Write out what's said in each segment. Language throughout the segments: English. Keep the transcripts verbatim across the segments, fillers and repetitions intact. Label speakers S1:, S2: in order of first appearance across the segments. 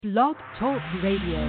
S1: Blog Talk Radio.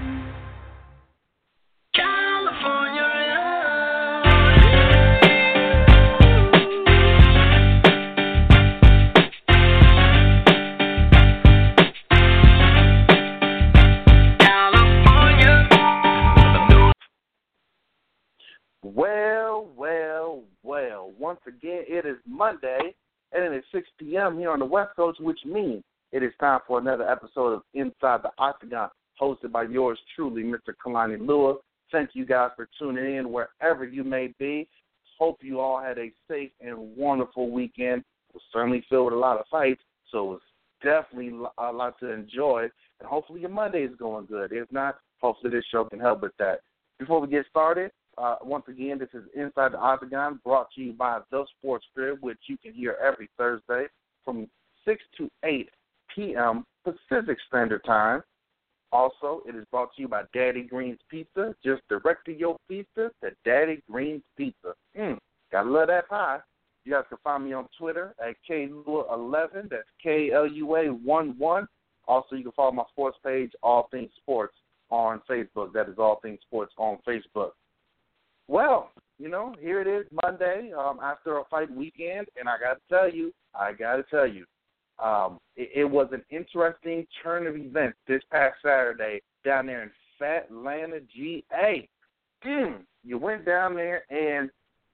S2: Well, well, well. Once again, it is Monday, and it is six p.m. here on the West Coast, which means it is time for another episode of Inside the Octagon, hosted by yours truly, Mister Kalani Lua. Thank you guys for tuning in wherever you may be. Hope you all had a safe and wonderful weekend. It was certainly filled with a lot of fights, so it was definitely a lot to enjoy. And hopefully your Monday is going good. If not, hopefully this show can help with that. Before we get started, Uh, once again, this is Inside the Octagon, brought to you by The Sports Grid, which you can hear every Thursday from six to eight p.m. Pacific Standard Time. Also, it is brought to you by Daddy Green's Pizza. Just direct to your pizza to Daddy Green's Pizza. Mm, gotta love that pie. You guys can find me on Twitter at K Lua eleven. That's K L U A one one. Also, you can follow my sports page, All Things Sports, on Facebook. That is All Things Sports on Facebook. Well, you know, here it is Monday um, after a fight weekend, and I got to tell you, I got to tell you, um, it, it was an interesting turn of events this past Saturday down there in Fatlanta, G A. Mm, you went down there and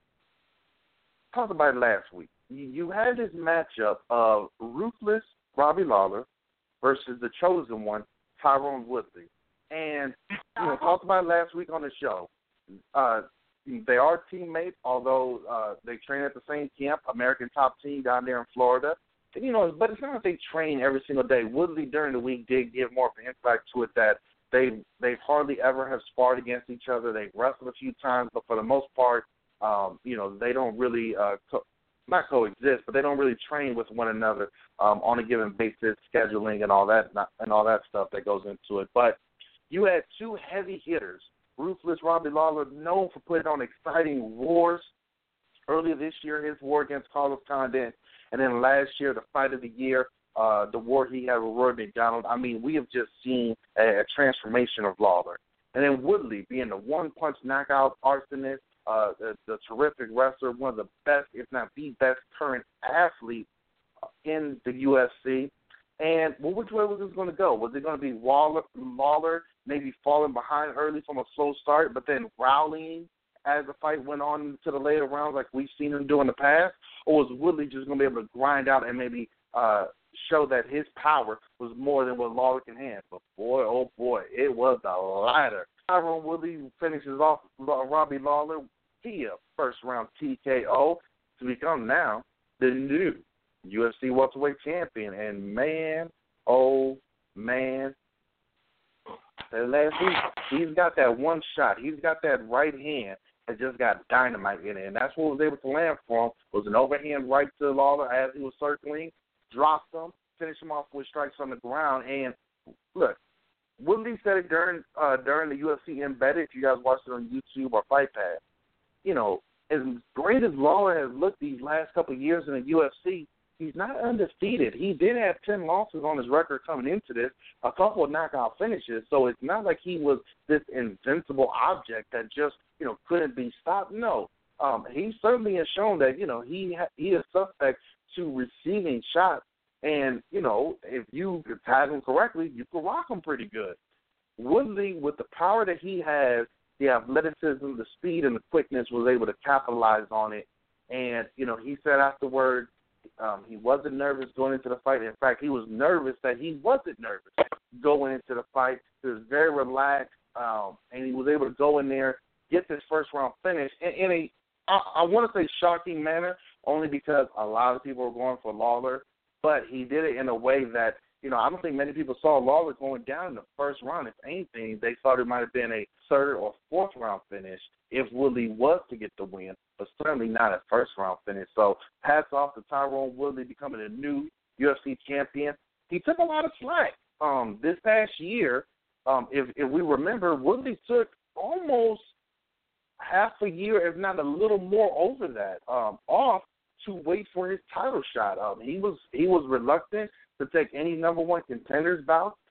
S2: talked about it last week. You, you had this matchup of ruthless Robbie Lawler versus the chosen one, Tyron Woodley. And, you know, talked about it last week on the show. Uh, They are teammates, although uh, they train at the same camp, American Top Team down there in Florida. And, you know, but it's not that they train every single day. Woodley during the week did give more of an insight to it that they they hardly ever have sparred against each other. They've wrestled a few times, but for the most part, um, you know, they don't really uh, co- not coexist, but they don't really train with one another um, on a given basis, scheduling and all that and all that stuff that goes into it. But you had two heavy hitters. Ruthless Robbie Lawler, known for putting on exciting wars. Earlier this year, his war against Carlos Condit, and then last year, the fight of the year, uh, the war he had with Roy McDonald. I mean, we have just seen a, a transformation of Lawler. And then Woodley being the one-punch knockout arsonist, uh, the, the terrific wrestler, one of the best, if not the best, current athlete in the U F C. And well, which way was this going to go? Was it going to be Lawler, Lawler maybe falling behind early from a slow start, but then rallying as the fight went on into the later rounds like we've seen him do in the past? Or was Woodley just going to be able to grind out and maybe uh, show that his power was more than what Lawler can handle? But boy, oh boy, it was the latter. Tyron Woodley finishes off Robbie Lawler via first-round T K O to become now the new U F C welterweight champion. And man, oh man, last week he's got that one shot. He's got that right hand that just got dynamite in it, and that's what was able to land for him. Was an overhand right to Lawler as he was circling, dropped him, finished him off with strikes on the ground. And look, Woodley said it during uh, during the U F C Embedded. If you guys watched it on YouTube or Fight Pass, you know, as great as Lawler has looked these last couple of years in the U F C, he's not undefeated. He did have ten losses on his record coming into this, a couple of knockout finishes. So it's not like he was this invincible object that just, you know, couldn't be stopped. No, um, he certainly has shown that, you know, he ha- he is suspect to receiving shots. And, you know, if you tag him correctly, you can rock him pretty good. Woodley, with the power that he has, the athleticism, the speed, and the quickness, was able to capitalize on it. And, you know, he said afterwards, Um, he wasn't nervous going into the fight. In fact, he was nervous that he wasn't nervous going into the fight. He was very relaxed, um, and he was able to go in there, get this first-round finish in, in a, I, I want to say, shocking manner, only because a lot of people were going for Lawler, but he did it in a way that, you know, I don't think many people saw Lawler going down in the first round. If anything, they thought it might have been a third or fourth round finish if Woodley was to get the win, but certainly not a first round finish. So hats off to Tyron Woodley becoming a new U F C champion. He took a lot of slack um, this past year. Um, if, if we remember, Woodley took almost half a year, if not a little more over that, um, off to wait for his title shot. Um, he was he was reluctant to take any number one contenders bout.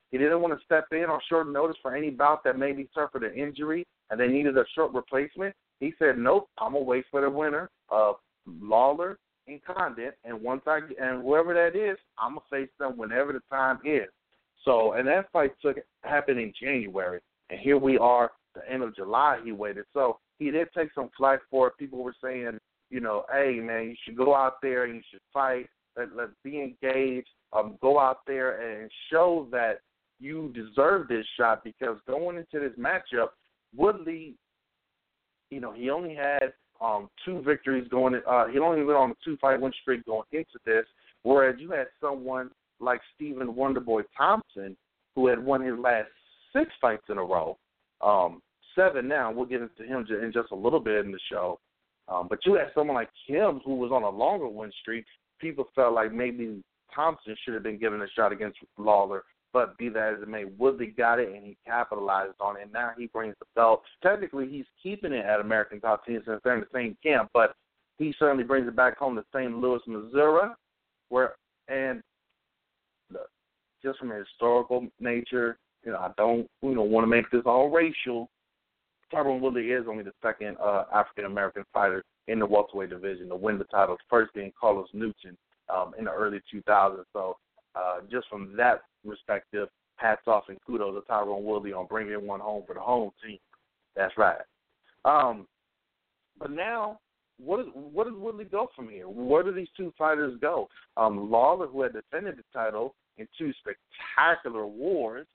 S2: He didn't want to step in on short notice for any bout that maybe suffered an injury and they needed a short replacement. He said, nope, I'm going to wait for the winner of Lawler and Condit, and once I and whoever that is, I'm going to face them whenever the time is. So, and that fight took happened in January, and here we are, the end of July he waited. So he did take some flack for it. People were saying, you know, hey, man, you should go out there and you should fight. Let, let's be engaged. Um, go out there and show that you deserve this shot, because going into this matchup, Woodley, you know, he only had um, two victories going. Uh, he only went on a two-fight win streak going into this, whereas you had someone like Stephen Wonderboy Thompson, who had won his last six fights in a row, um, seven now. We'll get into him in just a little bit in the show. Um, but you had someone like him who was on a longer win streak. People felt like maybe Thompson should have been given a shot against Lawler, but be that as it may, Woodley got it and he capitalized on it. And now he brings the belt. Technically, he's keeping it at American Top Team since they're in the same camp, but he certainly brings it back home to Saint Louis, Missouri, where and look, just from a historical nature, you know, I don't, you know, want to make this all racial. Tyron Woodley is only the second uh, African-American fighter in the welterweight division to win the title, first being Carlos Newton um, in the early two thousands. So uh, just from that perspective, hats off and kudos to Tyron Woodley on bringing one home for the home team. That's right. Um, but now, what, is, what does Woodley go from here? Where do these two fighters go? Um, Lawler, who had defended the title in two spectacular wars,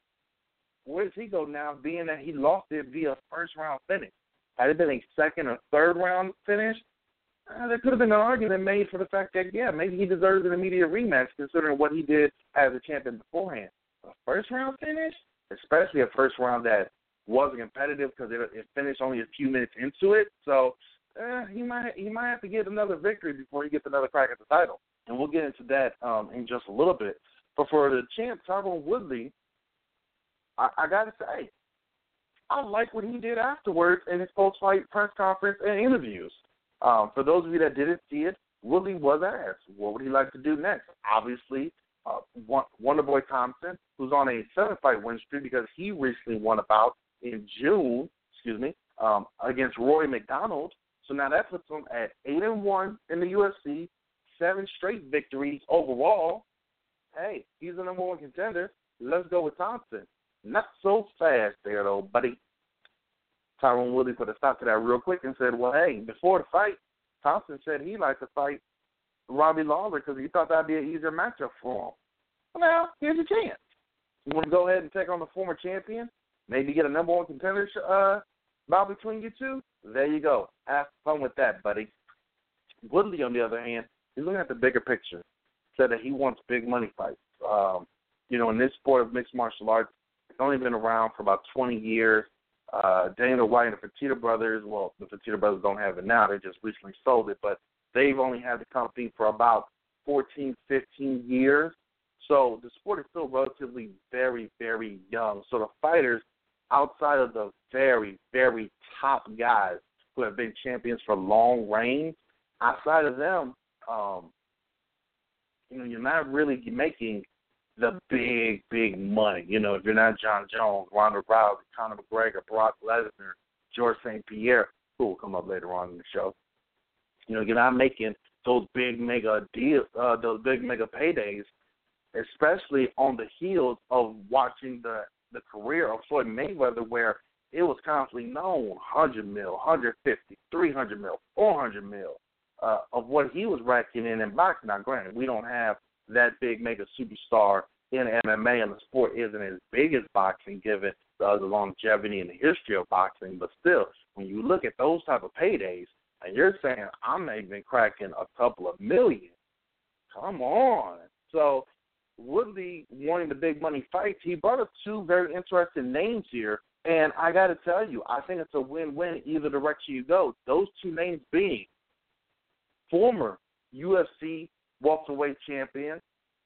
S2: where does he go now, being that he lost it via first-round finish? Had it been a second or third-round finish, uh, there could have been an argument made for the fact that, yeah, maybe he deserves an immediate rematch considering what he did as a champion beforehand. A first-round finish, especially a first round that wasn't competitive because it, it finished only a few minutes into it, so uh, he might he might have to get another victory before he gets another crack at the title. And we'll get into that um, in just a little bit. But for the champ, Tyron Woodley, I, I got to say, I like what he did afterwards in his post-fight press conference and interviews. Um, for those of you that didn't see it, Woodley was asked, what would he like to do next? Obviously, uh, Wonderboy Thompson, who's on a seven-fight win streak because he recently won a bout in June, excuse me, um, against Rory McDonald. So now that puts him at eight and one in the U F C, seven straight victories overall. Hey, he's the number one contender. Let's go with Thompson. Not so fast there, though, buddy. Tyron Woodley put a stop to that real quick and said, well, hey, before the fight, Thompson said he'd like to fight Robbie Lawler because he thought that would be an easier matchup for him. Well, now, here's your chance. You want to go ahead and take on the former champion? Maybe get a number one contender uh, bout between you two? There you go. Have fun with that, buddy. Woodley, on the other hand, he's looking at the bigger picture. Said that he wants big money fights. Um, you know, in this sport of mixed martial arts, it's only been around for about twenty years. Uh, Dana White and the Fertitta brothers, well, the Fertitta brothers don't have it now. They just recently sold it, but they've only had the company for about fourteen, fifteen years. So the sport is still relatively very, very young. So the fighters outside of the very, very top guys who have been champions for long reigns, outside of them, um, you know, you're not really making the big, big money. You know, if you're not John Jones, Ronda Rousey, Conor McGregor, Brock Lesnar, George Saint Pierre, who will come up later on in the show. You know, you're not making those big mega deals, uh, those big mega paydays, especially on the heels of watching the, the career of Floyd Mayweather, where it was constantly known one hundred mil, one hundred fifty, three hundred mil, four hundred mil uh, of what he was racking in in boxing. Now, granted, we don't have that big mega superstar in M M A, and the sport isn't as big as boxing given uh, the longevity and the history of boxing. But still, when you look at those type of paydays, and you're saying, I'm even cracking a couple of million, come on. So Woodley wanting the big money fights, he brought up two very interesting names here, and I got to tell you, I think it's a win-win either direction you go. Those two names being former U F C welterweight champion,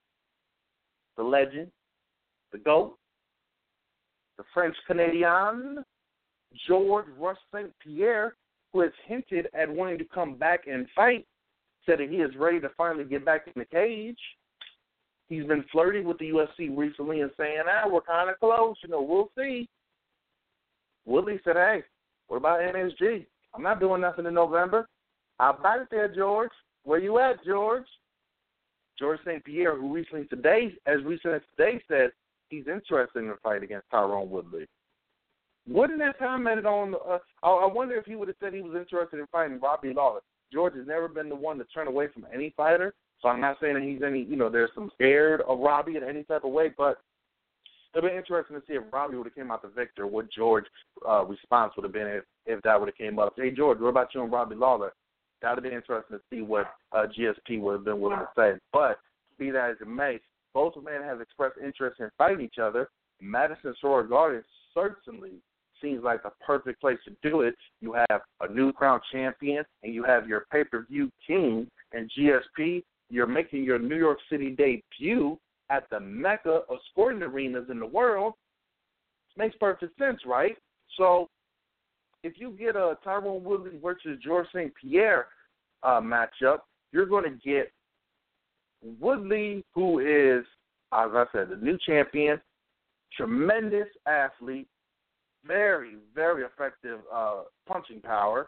S2: the legend, the GOAT, the French-Canadian, George Rush Saint Pierre, who has hinted at wanting to come back and fight, said that he is ready to finally get back in the cage. He's been flirting with the U F C recently and saying, ah, we're kind of close. You know, we'll see. Woodley said, hey, what about N S G? I'm not doing nothing in November. How about it there, George? Where you at, George? George Saint Pierre, who recently today, as recently as today, said he's interested in a fight against Tyron Woodley. Wouldn't that commented on? Uh, I, I wonder if he would have said he was interested in fighting Robbie Lawler. George has never been the one to turn away from any fighter, so I'm not saying that he's any. You know, there's some scared of Robbie in any type of way, but it'd be interesting to see if Robbie would have came out the victor. What George's uh, response would have been if, if that would have came up. Hey, George, what about you and Robbie Lawler? That would be interesting to see what uh, G S P would have been willing to say. But be that as it may, both men have expressed interest in fighting each other. Madison Square Garden certainly seems like the perfect place to do it. You have a new crown champion, and you have your pay-per-view king, and G S P. You're making your New York City debut at the mecca of sporting arenas in the world. Makes perfect sense, right? So if you get a Tyron Woodley versus George Saint Pierre uh, matchup, you're going to get Woodley, who is, as I said, the new champion, tremendous athlete, very, very effective uh, punching power,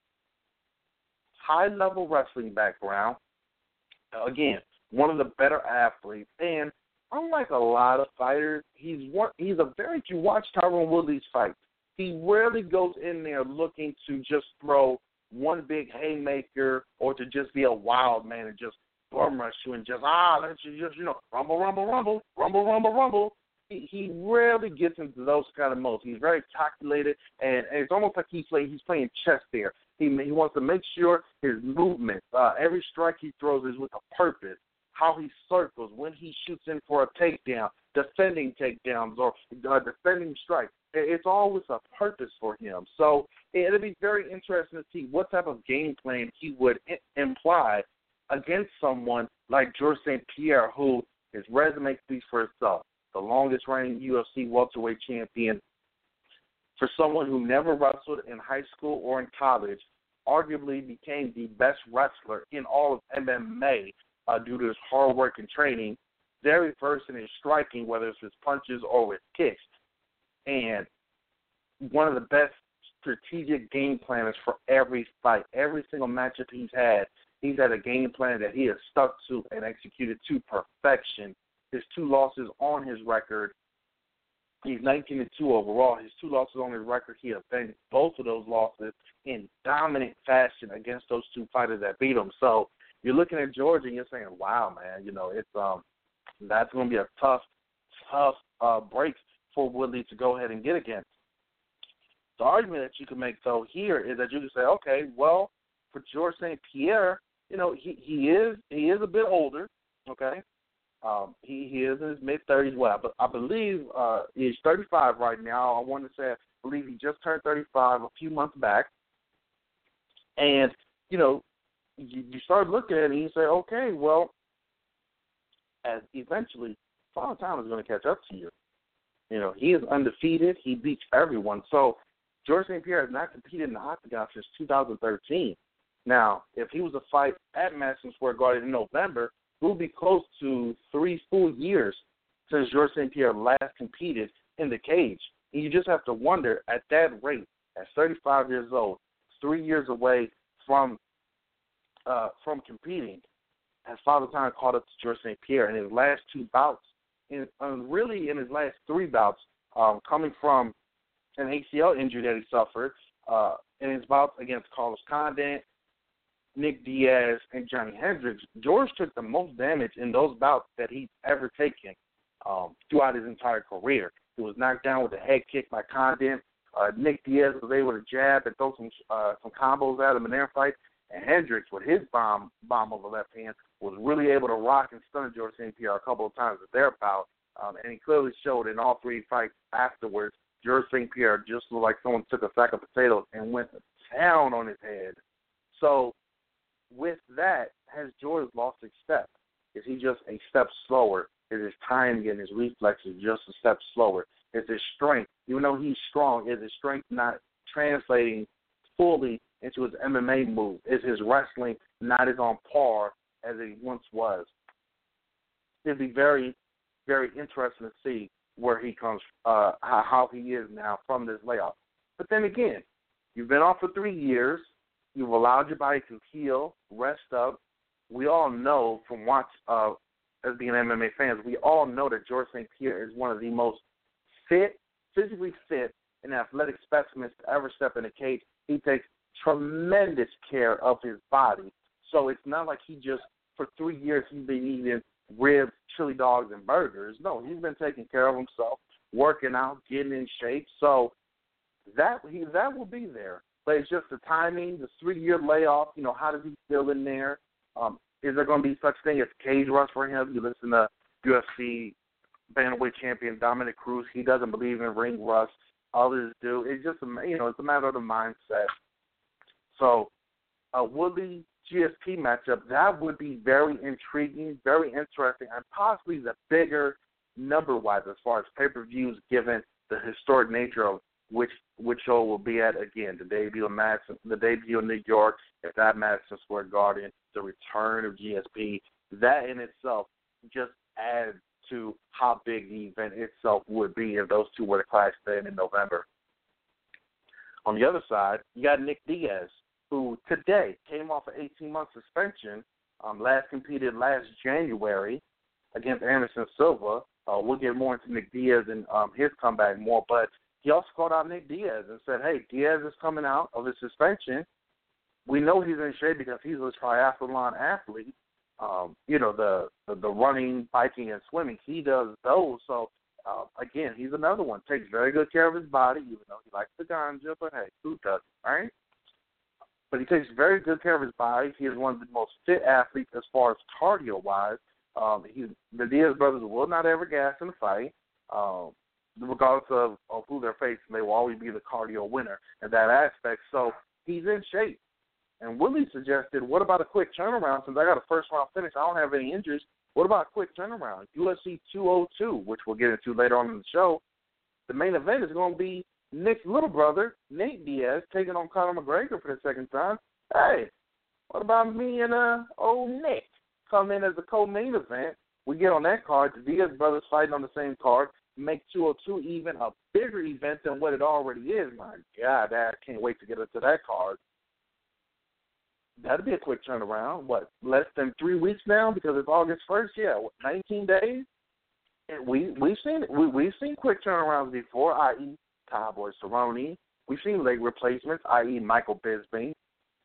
S2: high-level wrestling background. Again, one of the better athletes. And unlike a lot of fighters, he's one, he's a very, if you watch Tyron Woodley's fights, he rarely goes in there looking to just throw one big haymaker or to just be a wild man and just bum rush you and just, ah, let's just, you know, rumble, rumble, rumble, rumble, rumble, rumble. He, he rarely gets into those kind of modes. He's very calculated, and, and it's almost like he's playing, he's playing chess there. He, he wants to make sure his movement, uh, every strike he throws is with a purpose. How he circles, when he shoots in for a takedown, defending takedowns or uh, defending strikes. It's all with a purpose for him. So it'll be very interesting to see what type of game plan he would I- imply against someone like George Saint Pierre, who his resume speaks for itself. The longest reigning U F C welterweight champion. For someone who never wrestled in high school or in college, arguably became the best wrestler in all of M M A uh, due to his hard work and training, very versed in his striking, whether it's with punches or with kicks. And one of the best strategic game planners for every fight. Every single matchup he's had, he's had a game plan that he has stuck to and executed to perfection. His two losses on his record, he's nineteen and two overall. His two losses on his record, he avenged both of those losses in dominant fashion against those two fighters that beat him. So you're looking at George and you're saying, wow, man, you know, it's um that's going to be a tough, tough uh, break for Woodley to go ahead and get against. The argument that you can make, though, here is that you can say, okay, well, for George Saint Pierre, you know, he, he is he is a bit older, okay? Um, he, he is in his mid-thirties. Well, but I believe uh, he's thirty-five right now. I want to say I believe he just turned thirty-five a few months back. And, you know, you, you start looking at it and you say, okay, well, as eventually, Father Time is going to catch up to you. You know, he is undefeated. He beats everyone. So George Saint Pierre has not competed in the octagon since two thousand thirteen. Now, if he was to fight at Madison Square Garden in November, it would be close to three full years since George Saint Pierre last competed in the cage. And you just have to wonder, at that rate, at thirty-five years old, three years away from uh, from competing, has Father Time caught up to George Saint Pierre in his last two bouts, in, um, really in his last three bouts, um, coming from an A C L injury that he suffered uh, in his bouts against Carlos Condit, Nick Diaz, and Johnny Hendricks. George took the most damage in those bouts that he's ever taken um, throughout his entire career. He was knocked down with a head kick by Condit. Uh, Nick Diaz was able to jab and throw some uh, some combos at him in their fight. And Hendricks, with his bomb bomb over left hand, was really able to rock and stun George Saint Pierre a couple of times at their bout. Um, and he clearly showed in all three fights afterwards, George Saint Pierre just looked like someone took a sack of potatoes and went to town on his head. So with that, has George lost a step? Is he just a step slower? Is his timing and his reflexes just a step slower? Is his strength, even though he's strong, is his strength not translating fully into his M M A move? Is his wrestling not as on par as it once was? it'd be very, very interesting to see where he comes, uh, how, how he is now from this layoff. But then again, you've been off for three years. You've allowed your body to heal, rest up. We all know from watch, uh, as being M M A fans, we all know that George Saint Pierre is one of the most fit, physically fit, and athletic specimens to ever step in a cage. He takes tremendous care of his body. So it's not like he just, for three years, he's been eating ribs, chili dogs, and burgers. No, he's been taking care of himself, working out, getting in shape. So that he that will be there. But it's just the timing, the three-year layoff, you know, how does he feel in there? Um, is there going to be such thing as cage rush for him? You listen to U F C bantamweight champion Dominic Cruz. He doesn't believe in ring rust. Others do. It's just, a, you know, it's a matter of the mindset. So a Woodley G S P matchup, that would be very intriguing, very interesting, and possibly the bigger number-wise as far as pay-per-views, given the historic nature of which which show will be at, again, the debut of Madison, the debut in New York, if that Madison Square Garden, the return of G S P, that in itself just adds to how big the event itself would be if those two were to clash then in November. On the other side, you got Nick Diaz, who today came off an eighteen-month suspension, um, last competed last January against Anderson Silva. Uh, we'll get more into Nick Diaz and um, his comeback more, but he also called out Nick Diaz and said, hey, Diaz is coming out of his suspension. We know he's in shape because he's a triathlon athlete. Um, you know, the, the the running, biking, and swimming, he does those. So, uh, again, he's another one. Takes very good care of his body, even though he likes the ganja, but hey, who doesn't, right? But he takes very good care of his body. He is one of the most fit athletes as far as cardio-wise. Um, he, the Diaz brothers will not ever gas in a fight. Um, regardless of, of who they're facing, they will always be the cardio winner in that aspect. So he's in shape. And Willie suggested, what about a quick turnaround? Since I got a first-round finish, I don't have any injuries. What about a quick turnaround? U F C two oh two, which we'll get into later on in the show. The main event is going to be Nick's little brother, Nate Diaz, taking on Conor McGregor for the second time. Hey, what about me and uh, old Nick come in as a co-main event? We get on that card. The Diaz brothers fighting on the same card. Make two oh two even a bigger event than what it already is. My God, I can't wait to get into that card. That'd be a quick turnaround. What, less than three weeks now because it's August first? Yeah, what, nineteen days? And we, we've seen we, we've seen quick turnarounds before, that is. Cowboy Cerrone. We've seen leg replacements, that is. Michael Bisping,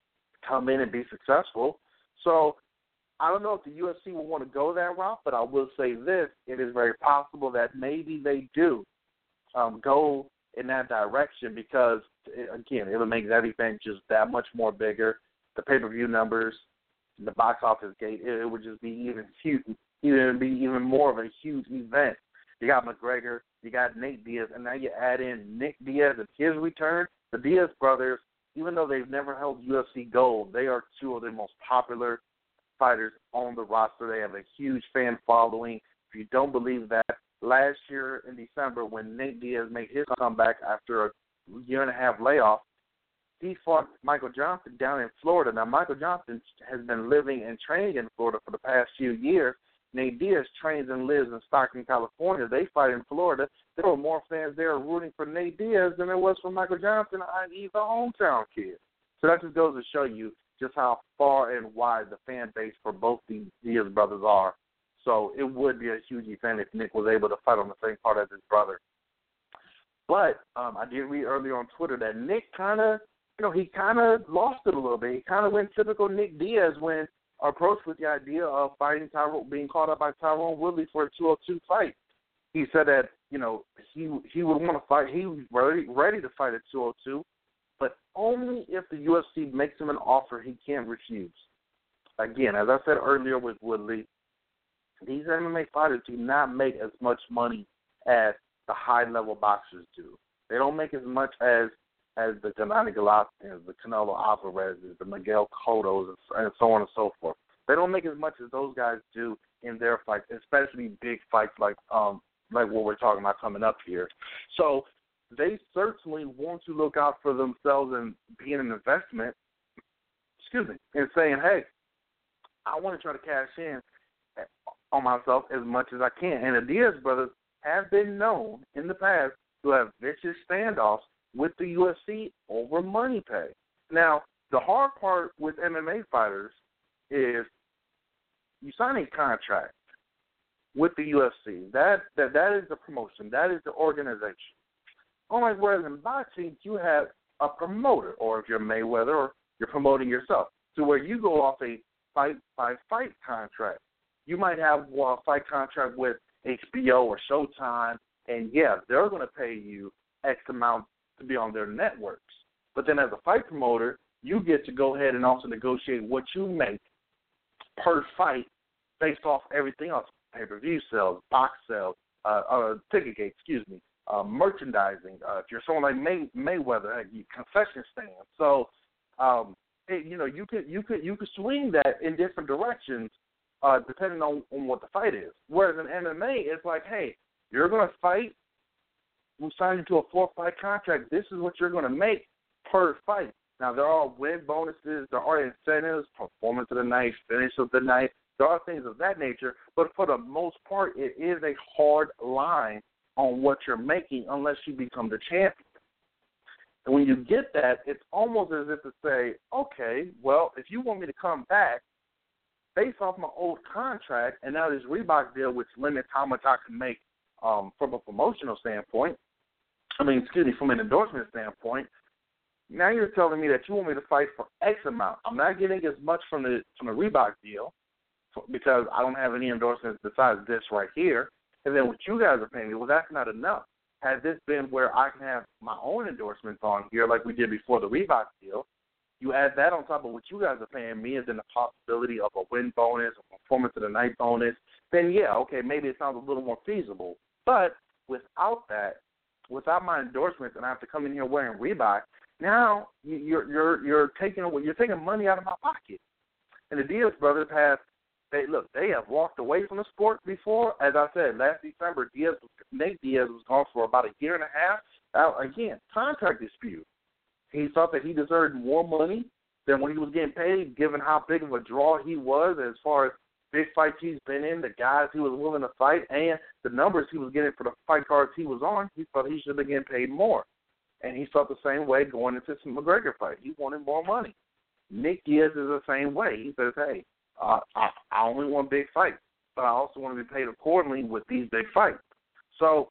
S2: come in and be successful. So I don't know if the U F C will want to go that route, but I will say this. It is very possible that maybe they do um, go in that direction because, again, it'll make that event just that much more bigger. The pay-per-view numbers, the box office gate, it, it would just be even huge, even be even more of a huge event. You got McGregor, you got Nate Diaz, and now you add in Nick Diaz and his return. The Diaz brothers, even though they've never held U F C gold, they are two of the most popular fighters on the roster. They have a huge fan following. If you don't believe that, last year in December when Nate Diaz made his comeback after a year and a half layoff, he fought Michael Johnson down in Florida. Now, Michael Johnson has been living and training in Florida for the past few years. Nate Diaz trains and lives in Stockton, California. They fight in Florida. There were more fans there rooting for Nate Diaz than there was for Michael Johnson, that is the hometown kid. So that just goes to show you just how far and wide the fan base for both the Diaz brothers are. So it would be a huge event if Nick was able to fight on the same card as his brother. But um, I did read earlier on Twitter that Nick kind of, you know, he kind of lost it a little bit. He kind of went typical Nick Diaz when approached with the idea of fighting Tyrone, being called up by Tyrone Woodley for a two oh two fight. He said that, you know, he he would want to fight. He was ready, ready to fight at two oh two, but only if the U F C makes him an offer he can't refuse. Again, as I said earlier with Woodley, these M M A fighters do not make as much money as the high-level boxers do. They don't make as much as as the Gennady Golovkins, the Canelo Alvarez's, the Miguel Cottos, and so on and so forth. They don't make as much as those guys do in their fights, especially big fights like um like what we're talking about coming up here. So they certainly want to look out for themselves and be an investment, excuse me, and saying, hey, I want to try to cash in on myself as much as I can. And the Diaz brothers have been known in the past to have vicious standoffs with the U F C over money pay. Now, the hard part with M M A fighters is you sign a contract with the U F C. That that that is the promotion. That is the organization. Unlike whereas in boxing, you have a promoter, or if you're Mayweather, or you're promoting yourself, to where you go off a fight by fight contract. You might have a fight contract with H B O or Showtime, and yeah, they're going to pay you X amount to be on their networks. But then as a fight promoter, you get to go ahead and also negotiate what you make per fight based off everything else: pay-per-view sales, box sales, uh, uh, ticket gate, excuse me, uh, merchandising. Uh, if you're someone like May, Mayweather, you concession stand. So, um, it, you know, you could you could you could swing that in different directions uh, depending on, on what the fight is. Whereas in M M A, it's like, hey, you're going to fight. We signed you to a four-fight contract. This is what you're going to make per fight. Now, there are win bonuses. There are incentives, performance of the night, finish of the night. There are things of that nature. But for the most part, it is a hard line on what you're making unless you become the champion. And when you get that, it's almost as if to say, okay, well, if you want me to come back based off my old contract and now this Reebok deal, which limits how much I can make um, from a promotional standpoint, I mean, excuse me, from an endorsement standpoint, now you're telling me that you want me to fight for X amount. I'm not getting as much from the from the Reebok deal because I don't have any endorsements besides this right here. And then what you guys are paying me, well, that's not enough. Had this been where I can have my own endorsements on here like we did before the Reebok deal, you add that on top of what you guys are paying me, and then the possibility of a win bonus, a performance of the night bonus, then, yeah, okay, maybe it sounds a little more feasible. But without that, without my endorsements, and I have to come in here wearing Reebok, now you're you're you're taking away, you're taking money out of my pocket. And the Diaz brothers have, they look, they have walked away from the sport before. As I said, last December, Diaz, Nate Diaz was gone for about a year and a half. Now, again, contract dispute. He thought that he deserved more money than what he was getting paid, given how big of a draw he was as far as big fights he's been in, the guys he was willing to fight, and the numbers he was getting for the fight cards he was on. He thought he should have been getting paid more. And he felt the same way going into some McGregor fight. He wanted more money. Nick Diaz is the same way. He says, hey, uh, I, I only want big fights, but I also want to be paid accordingly with these big fights. So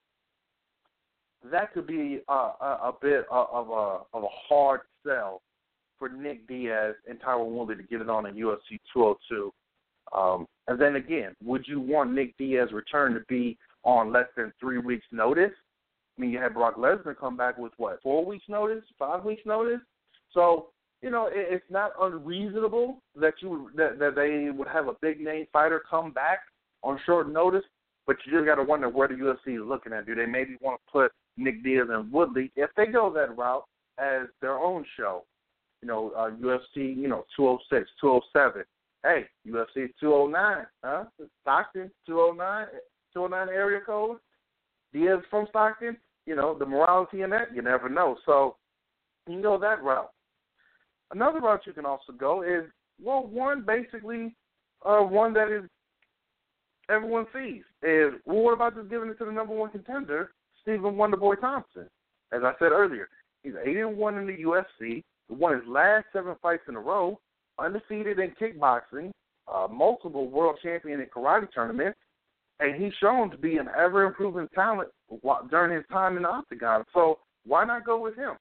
S2: that could be a, a, a bit of a, of a hard sell for Nick Diaz and Tyron Woodley to get it on in U F C two oh two. Um, and then again, would you want Nick Diaz's return to be on less than three weeks' notice? I mean, you had Brock Lesnar come back with, what, four weeks' notice, five weeks' notice? So, you know, it, it's not unreasonable that you that, that they would have a big-name fighter come back on short notice, but you just got to wonder where the U F C is looking at. Do they maybe want to put Nick Diaz and Woodley, if they go that route, as their own show? You know, uh, U F C, you know, two oh six, two oh seven. Hey, U F C two oh nine, huh? Stockton, two oh nine, two oh nine area code. Diaz from Stockton. You know, the morality in that, you never know. So you can go that route. Another route you can also go is, well, one basically, uh, one that is everyone sees is, well, what about just giving it to the number one contender, Stephen Wonderboy Thompson? As I said earlier, he's eight and one in the U F C. He won his last seven fights in a row, undefeated in kickboxing, uh, multiple world champion in karate tournaments, and he's shown to be an ever-improving talent during his time in the octagon. So why not go with him?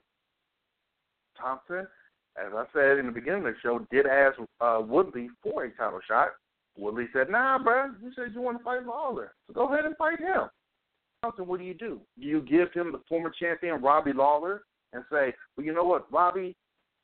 S2: Thompson, as I said in the beginning of the show, did ask uh, Woodley for a title shot. Woodley said, nah, bro, you said you want to fight Lawler, so go ahead and fight him. Thompson, what do you do? Do you give him the former champion, Robbie Lawler, and say, well, you know what, Robbie,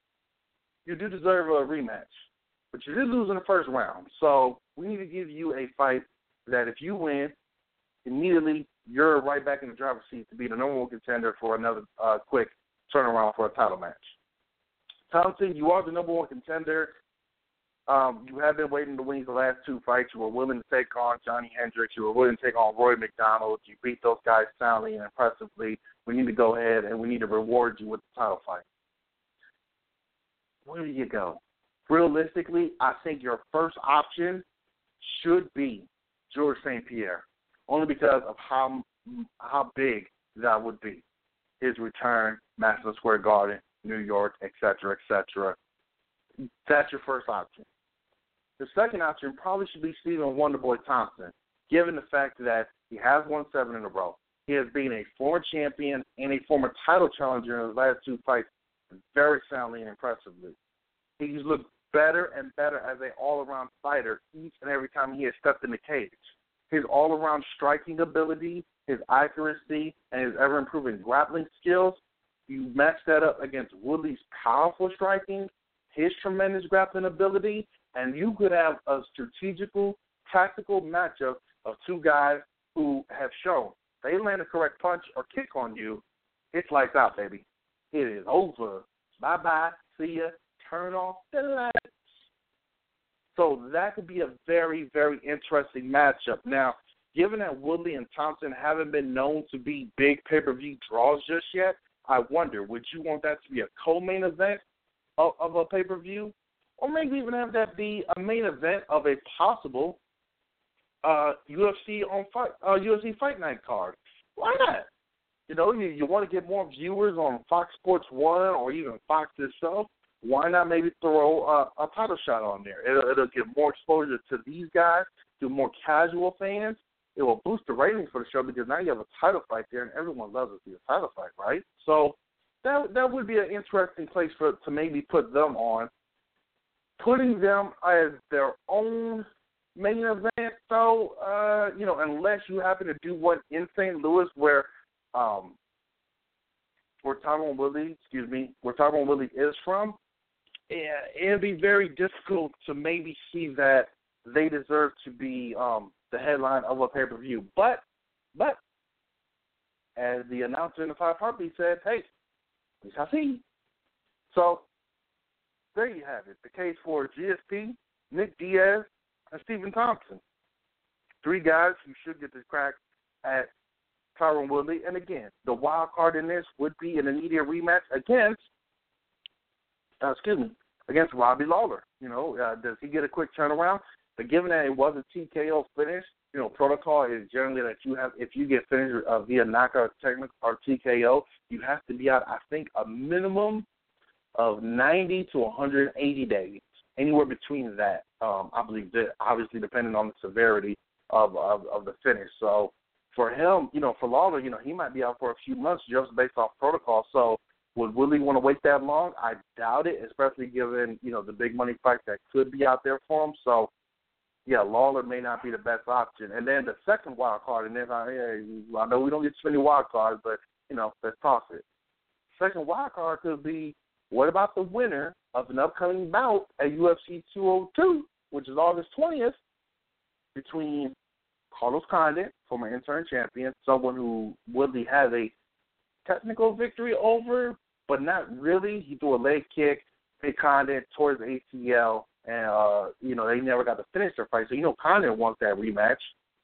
S2: you do deserve a rematch, but you did lose in the first round, so we need to give you a fight that if you win, immediately you're right back in the driver's seat to be the number one contender for another uh, quick turnaround for a title match. Thompson, you are the number one contender. Um, you have been waiting to win the last two fights. You were willing to take on Johnny Hendricks. You were willing to take on Roy McDonald. You beat those guys soundly and impressively. We need to go ahead and we need to reward you with the title fight. Where do you go? Realistically, I think your first option should be George Saint Pierre, only because of how how big that would be. His return, Madison Square Garden, New York, et cetera, et cetera. That's your first option. The second option probably should be Stephen Wonderboy Thompson, given the fact that he has won seven in a row. He has been a former champion and a former title challenger in his last two fights very soundly and impressively. He's looked better and better as an all-around fighter each and every time he has stepped in the cage. His all-around striking ability, his accuracy, and his ever-improving grappling skills, you match that up against Woodley's powerful striking, his tremendous grappling ability, and you could have a strategical, tactical matchup of two guys who have shown they land a correct punch or kick on you, it's lights out, baby. It is over. Bye-bye. See ya. Turn off the lights. So that could be a very, very interesting matchup. Now, given that Woodley and Thompson haven't been known to be big pay-per-view draws just yet, I wonder, would you want that to be a co-main event of, of a pay-per-view? Or maybe even have that be a main event of a possible uh, U F C on fight, uh, U F C Fight Night card. Why not? You know, you, you want to get more viewers on Fox Sports one or even Fox itself. Why not maybe throw a, a title shot on there? It'll, it'll get more exposure to these guys, to more casual fans. It will boost the ratings for the show because now you have a title fight there, and everyone loves to see a title fight, right? So that that would be an interesting place for to maybe put them on. Putting them as their own main event, though, uh, you know, unless you happen to do one in Saint Louis where um, where Tyron Woodley, excuse me, where Tyron Woodley is from, yeah, it'd be very difficult to maybe see that they deserve to be um, the headline of a pay-per-view. But, but, as the announcer in the Five Heartbeats said, hey, we shall see. So, there you have it. The case for G S P, Nick Diaz, and Stephen Thompson. Three guys who should get this crack at Tyron Woodley. And again, the wild card in this would be an immediate rematch against, uh, excuse me, against Robbie Lawler. You know, uh, does he get a quick turnaround? But given that it was a T K O finish, you know, protocol is generally that you have, if you get finished uh, via knockout technical or T K O, you have to be out, I think, a minimum of ninety to one hundred eighty days, anywhere between that. Um, I believe that, obviously, depending on the severity of, of of the finish. So for him, you know, for Lawler, you know, he might be out for a few months just based off protocol. So would Woodley want to wait that long? I doubt it, especially given, you know, the big money fight that could be out there for him. So, yeah, Lawler may not be the best option. And then the second wild card, and then I, I know we don't get too many wild cards, but, you know, let's toss it. Second wild card could be, what about the winner of an upcoming bout at U F C two oh two, which is August twentieth, between Carlos Condit, former interim champion, someone who Woodley has a technical victory over, but not really. He threw a leg kick, hit Condit towards the A C L, and, uh, you know, they never got to finish their fight. So, you know, Condit wants that rematch.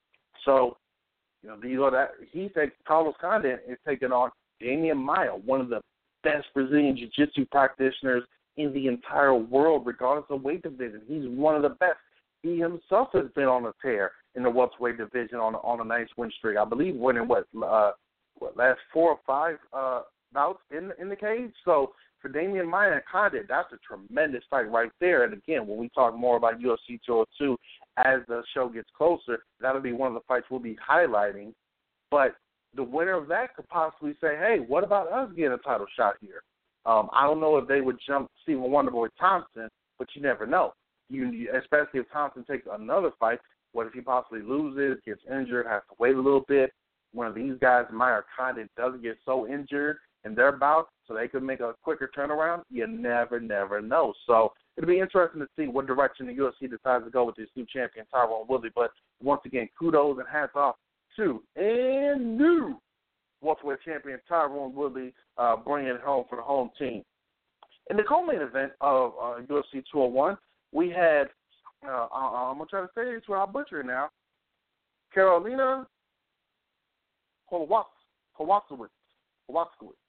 S2: So, you know, you know that he thinks Carlos Condit is taking on Damian Maia, one of the best Brazilian jiu-jitsu practitioners in the entire world, regardless of weight division. He's one of the best. He himself has been on a tear in the welterweight division on a, on a nice win streak. I believe winning, what, uh, what last four or five uh, bouts in, in the cage. So for Damian Maia and Condit, that's a tremendous fight right there. And, again, when we talk more about U F C two oh two as the show gets closer, that'll be one of the fights we'll be highlighting. But the winner of that could possibly say, hey, what about us getting a title shot here? Um, I don't know if they would jump Stephen Wonderboy Thompson, but you never know. You, especially if Thompson takes another fight. What if he possibly loses, gets injured, has to wait a little bit? One of these guys, Maia Condit, doesn't get so injured in their bout so they could make a quicker turnaround. You never, never know. So it'll be interesting to see what direction the U F C decides to go with this new champion, Tyron Woodley. But once again, kudos and hats off to and new welterweight champion Tyron Woodley, uh, bringing it home for the home team. In the co-main event of uh, U F C two oh one, we had, uh, I, I'm going to try to say this without butchering now, Karolina Kowalkiewicz. Kowalkiewicz.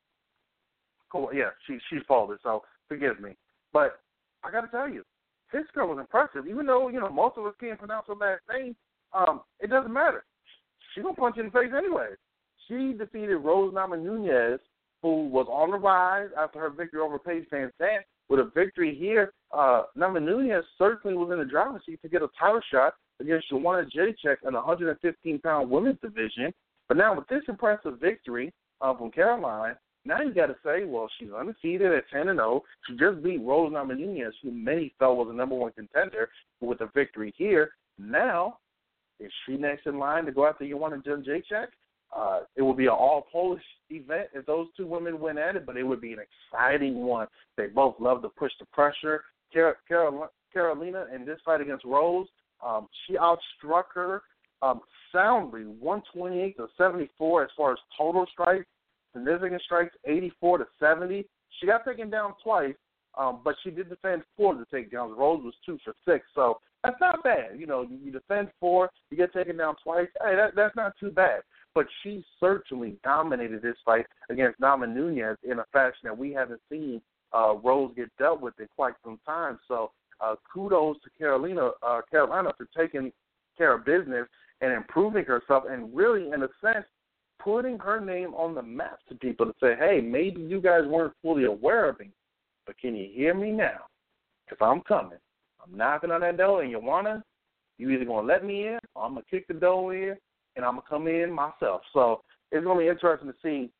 S2: Yeah, she, she's folded, so forgive me. But I got to tell you, this girl was impressive. Even though, you know, most of us can't pronounce her last name, um, it doesn't matter. She's going to punch you in the face anyway. She defeated Rose Namajunas, who was on the rise after her victory over Paige Van Zandt. With a victory here, uh, Namajunas certainly was in the driver's seat to get a title shot against Joanna Jacek in the one hundred fifteen pound women's division. But now with this impressive victory uh, from Caroline, now you got to say, well, she's undefeated at ten and oh. She just beat Rose Namajunas, who many felt was the number one contender, with a victory here. Now, is she next in line to go after Joanna Jacek? Uh, it would be an all-Polish event if those two women went at it, but it would be an exciting one. They both love to push the pressure. Car- Carol- Carolina, in this fight against Rose, um, she outstruck her um, soundly, one twenty-eight to seventy-four as far as total strikes. Significant strikes, eighty-four to seventy. She got taken down twice, um, but she did defend four of the takedowns. Rose was two for six, so that's not bad. You know, you defend four, you get taken down twice. Hey, that, that's not too bad. But she certainly dominated this fight against Namajunas in a fashion that we haven't seen uh, Rose get dealt with in quite some time. So uh, kudos to Carolina, uh, Carolina for taking care of business and improving herself and really, in a sense, putting her name on the map to people to say, hey, maybe you guys weren't fully aware of me, but can you hear me now? Because I'm coming. I'm knocking on that door, and you wanna, you either going to let me in or I'm going to kick the door in, and I'm going to come in myself. So it's going to be interesting to see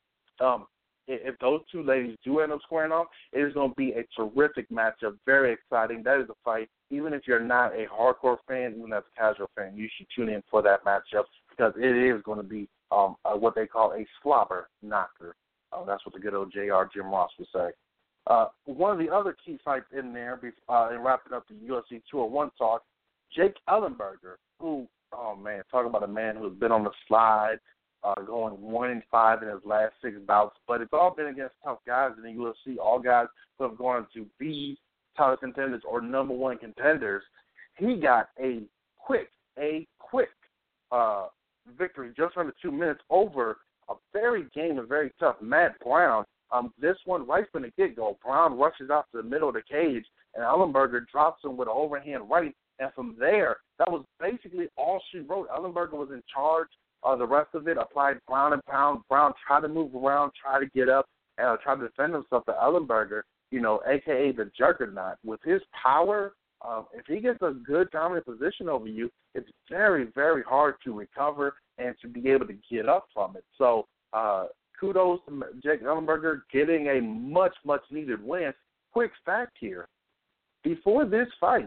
S2: um, if those two ladies do end up squaring off. It is going to be a terrific matchup, very exciting. That is a fight. Even if you're not a hardcore fan, even as a casual fan, you should tune in for that matchup because it is going to be um, uh, what they call a slobber knocker. Uh, that's what the good old J R Jim Ross would say. Uh, one of the other key fights in there, uh, and wrapping up the U F C two oh one talk, Jake Ellenberger, who, oh man, talk about a man who's been on the slide, uh, going one and five in his last six bouts, but it's all been against tough guys in the U F C, all guys who have gone to be title contenders or number one contenders. He got a quick, a quick uh, victory just under two minutes over a very game and very tough Matt Brown. Um, this one, right from the get-go, Brown rushes out to the middle of the cage, and Ellenberger drops him with an overhand right. And from there, that was basically all she wrote. Ellenberger was in charge of the rest of it, applied ground and pound. Brown tried to move around, tried to get up, and uh, tried to defend himself. To Ellenberger, you know, a k a the Juggernaut, with his power, um, if he gets a good dominant position over you, it's very, very hard to recover and to be able to get up from it. So, uh, kudos to Jake Ellenberger getting a much, much needed win. Quick fact here. Before this fight,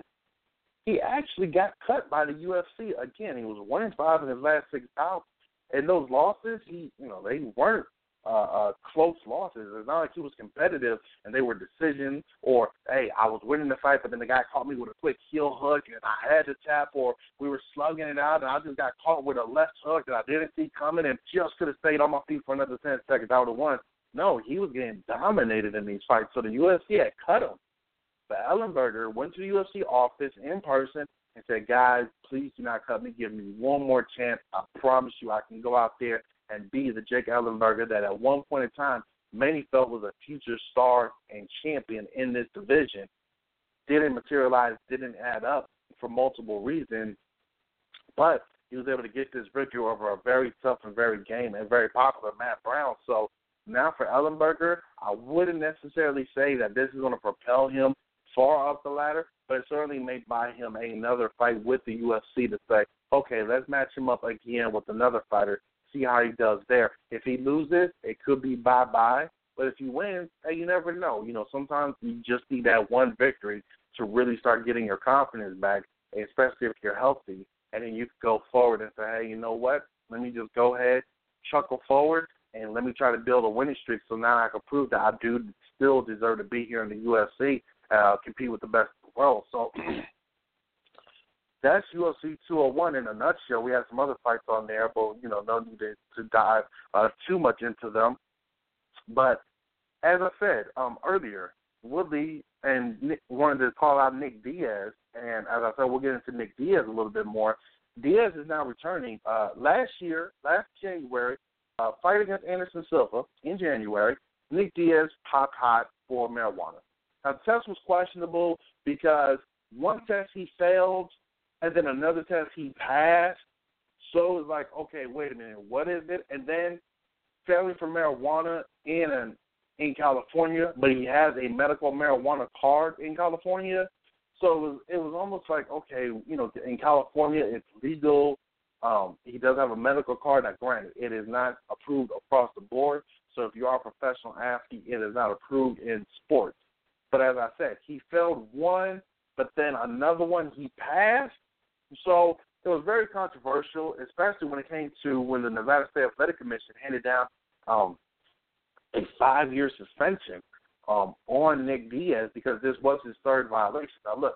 S2: he actually got cut by the U F C. Again, he was one and five in his last six bouts. And those losses, he, you know, they weren't uh, uh, close losses. It's not like he was competitive and they were decisions or, hey, I was winning the fight, but then the guy caught me with a quick heel hook and I had to tap, or we were slugging it out and I just got caught with a left hook that I didn't see coming and just could have stayed on my feet for another ten seconds. I would have won. No, he was getting dominated in these fights. So the U F C had cut him. But Ellenberger went to the U F C office in person and said, guys, please do not cut me. Give me one more chance. I promise you I can go out there and be the Jake Ellenberger that at one point in time many felt was a future star and champion in this division. Didn't materialize, didn't add up for multiple reasons, but he was able to get this victory over a very tough and very game and very popular Matt Brown. So now for Ellenberger, I wouldn't necessarily say that this is going to propel him far up the ladder, but it certainly may buy him another fight with the U F C to say, okay, let's match him up again with another fighter, see how he does there. If he loses, it could be bye-bye, but if he wins, hey, you never know. You know, sometimes you just need that one victory to really start getting your confidence back, especially if you're healthy, and then you can go forward and say, hey, you know what, let me just go ahead, chuckle forward, and let me try to build a winning streak so now I can prove that I do still deserve to be here in the U F C, uh, compete with the best in the world. So that's U F C two oh one in a nutshell. We had some other fights on there, but, you know, no need to, to dive uh, too much into them. But as I said um, earlier, Woodley and Nick wanted to call out Nick Diaz, and as I said, we'll get into Nick Diaz a little bit more. Diaz is now returning. Uh, last year, last January, uh, fight against Anderson Silva in January, Nick Diaz popped hot for marijuana. Now, the test was questionable because one test he failed, and then another test he passed. So it's like, okay, wait a minute, what is it? And then failing for marijuana in an, in California, but he has a medical marijuana card in California. So it was, it was almost like, okay, you know, in California it's legal. Um, he does have a medical card. Now, granted, it is not approved across the board. So if you are a professional athlete, it is not approved in sports. But as I said, he failed one, but then another one he passed. So it was very controversial, especially when it came to when the Nevada State Athletic Commission handed down um, a five-year suspension um, on Nick Diaz because this was his third violation. Now, look,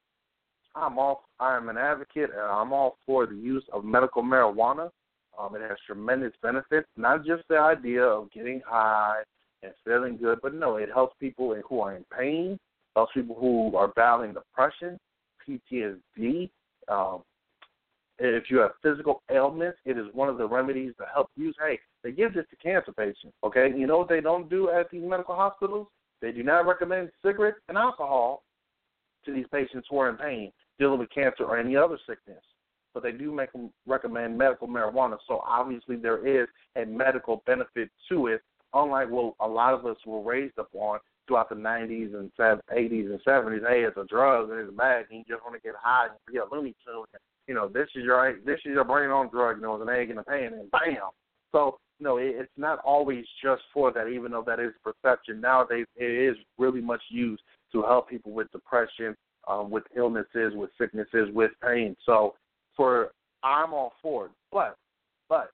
S2: I'm all, I'm an advocate, and I'm all for the use of medical marijuana. Um, it has tremendous benefits, not just the idea of getting high and feeling good, but no, it helps people who are in pain, helps people who are battling depression, P T S D. Um, if you have physical ailments, it is one of the remedies to help use. Hey, they give this to cancer patients, okay? You know what they don't do at these medical hospitals? They do not recommend cigarettes and alcohol to these patients who are in pain, dealing with cancer or any other sickness. But they do make them recommend medical marijuana. So obviously there is a medical benefit to it, unlike what a lot of us were raised up on throughout the nineties and eighties and seventies. Hey, it's a drug and it's bad, and you just want to get high and be a Looney Tune. You know, this is your this is your brain on drug. You know, it's an egg in a pan, and bam. So you know, it, it's not always just for that. Even though that is perception nowadays, it is really much used to help people with depression, um, with illnesses, with sicknesses, with pain. So for I'm all for it, but but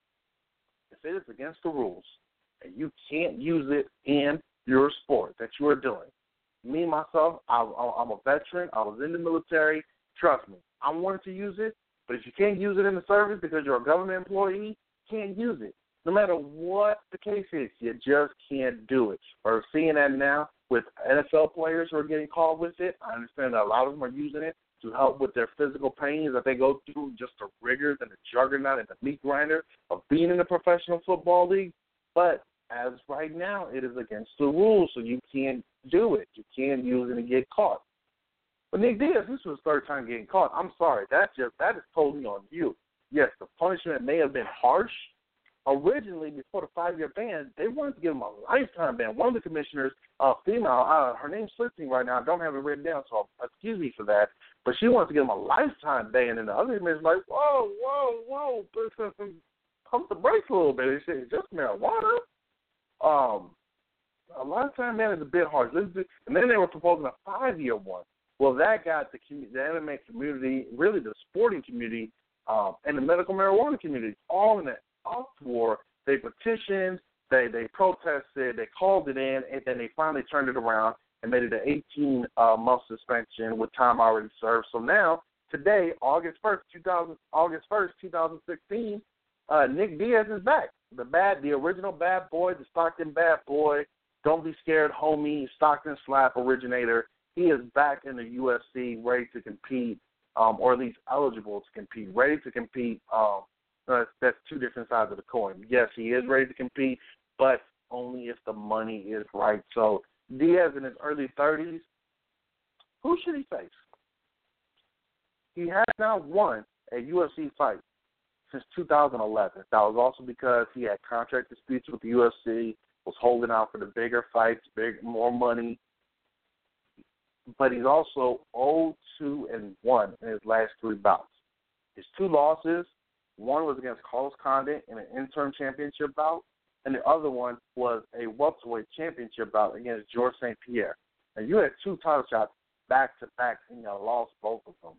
S2: if it is against the rules and you can't use it in your sport that you are doing, me myself, I, I'm a veteran. I was in the military. Trust me, I wanted to use it, but if you can't use it in the service because you're a government employee, you can't use it. No matter what the case is, you just can't do it. We're seeing that now with N F L players who are getting called with it. I understand that a lot of them are using it to help with their physical pains that they go through, just the rigors and the juggernaut and the meat grinder of being in a professional football league. But as right now, it is against the rules, so you can't do it. You can't use it and get caught. But Nick Diaz, this was his third time getting caught. I'm sorry, that's just that is totally on you. Yes, the punishment may have been harsh. Originally, before the five-year ban, they wanted to give him a lifetime ban. One of the commissioners, uh, female, uh, her name's slipping right now. I don't have it written down, so excuse me for that. But she wanted to give him a lifetime ban, and the other commissioner's like, whoa, whoa, whoa, pump the brakes a little bit. They said, it's just marijuana. Um, a lifetime ban is a bit harsh. And then they were proposing a five-year one. Well, that got the, the M M A community, really the sporting community, um, and the medical marijuana community all in an uproar. They petitioned, they they protested, they called it in, and then they finally turned it around and made it an eighteen month suspension with time already served. So now, today, August first, two thousand, August first, two thousand sixteen, uh, Nick Diaz is back. The bad, the original bad boy, the Stockton bad boy, don't be scared, homie, Stockton slap originator. He is back in the U F C, ready to compete, um, or at least eligible to compete, ready to compete. Um, uh, that's two different sides of the coin. Yes, he is ready to compete, but only if the money is right. So Diaz in his early thirties, who should he face? He has not won a U F C fight since two thousand eleven. That was also because he had contract disputes with the U F C, was holding out for the bigger fights, big more money. But he's also oh two and one in his last three bouts. His two losses, one was against Carlos Condit in an interim championship bout, and the other one was a welterweight championship bout against George Saint Pierre. And you had two title shots back-to-back, and you lost both of them.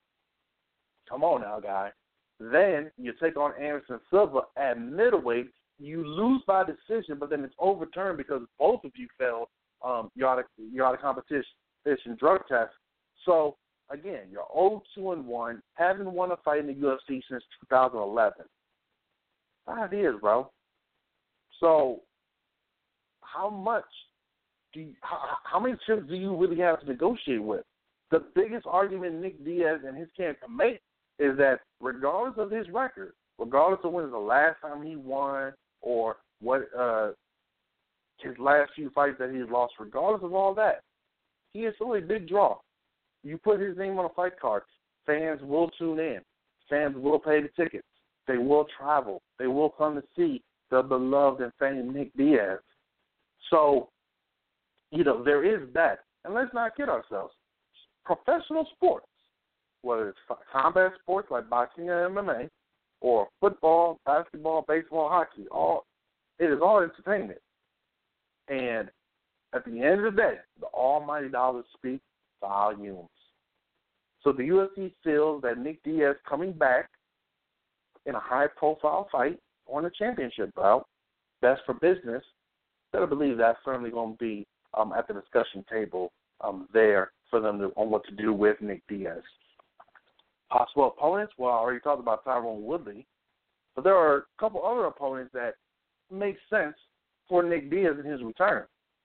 S2: Come on now, guy. Then you take on Anderson Silva at middleweight. You lose by decision, but then it's overturned because both of you failed um, you're out of, you're out of competition. drug test. So, again, you're oh two and one, haven't won a fight in the U F C since two thousand eleven. Five years, bro. So, how much do you, how, how many chips do you really have to negotiate with? The biggest argument Nick Diaz and his camp can make is that regardless of his record, regardless of when was the last time he won or what uh, his last few fights that he's lost, regardless of all that, he is still a big draw. You put his name on a fight card. fans will tune in. Fans will pay the tickets. They will travel. They will come to see the beloved and famed Nick Diaz. So, you know, there is that. And let's not kid ourselves. Professional sports, whether it's combat sports like boxing and M M A, or football, basketball, baseball, hockey, all it is all entertainment. And at the end of the day, the almighty dollar speaks volumes. So the U F C feels that Nick Diaz coming back in a high-profile fight on a championship bout, best for business. I believe that's certainly going to be um, at the discussion table um, there for them to, on what to do with Nick Diaz. Possible opponents, well, I already talked about Tyron Woodley, but there are a couple other opponents that make sense for Nick Diaz in his return.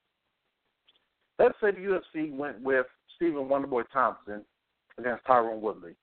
S2: Let's say the U F C went with Stephen Wonderboy Thompson against Tyron Woodley.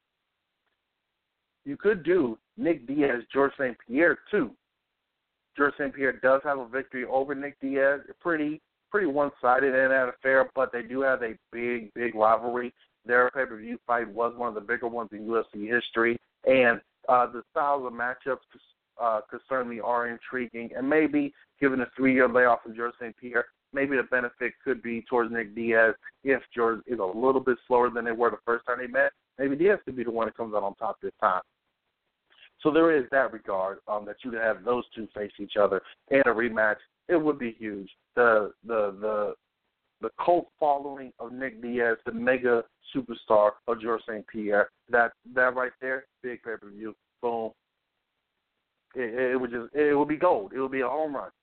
S2: You could do Nick Diaz, George Saint Pierre, too. George Saint Pierre does have a victory over Nick Diaz. Pretty pretty one-sided in that affair, but they do have a big, big rivalry. Their pay-per-view fight was one of the bigger ones in U F C history, and uh, the styles of matchups uh, could certainly are intriguing. And maybe, given a three-year layoff from George Saint Pierre, maybe the benefit could be towards Nick Diaz if George is a little bit slower than they were the first time they met. Maybe Diaz could be the one that comes out on top this time. So there is that regard, um, that you could have those two face each other in a rematch. It would be huge. The the the the cult following of Nick Diaz, the mega superstar of George Saint Pierre, that that right there, big pay per view, boom. It, it would just it would be gold. It would be a home run.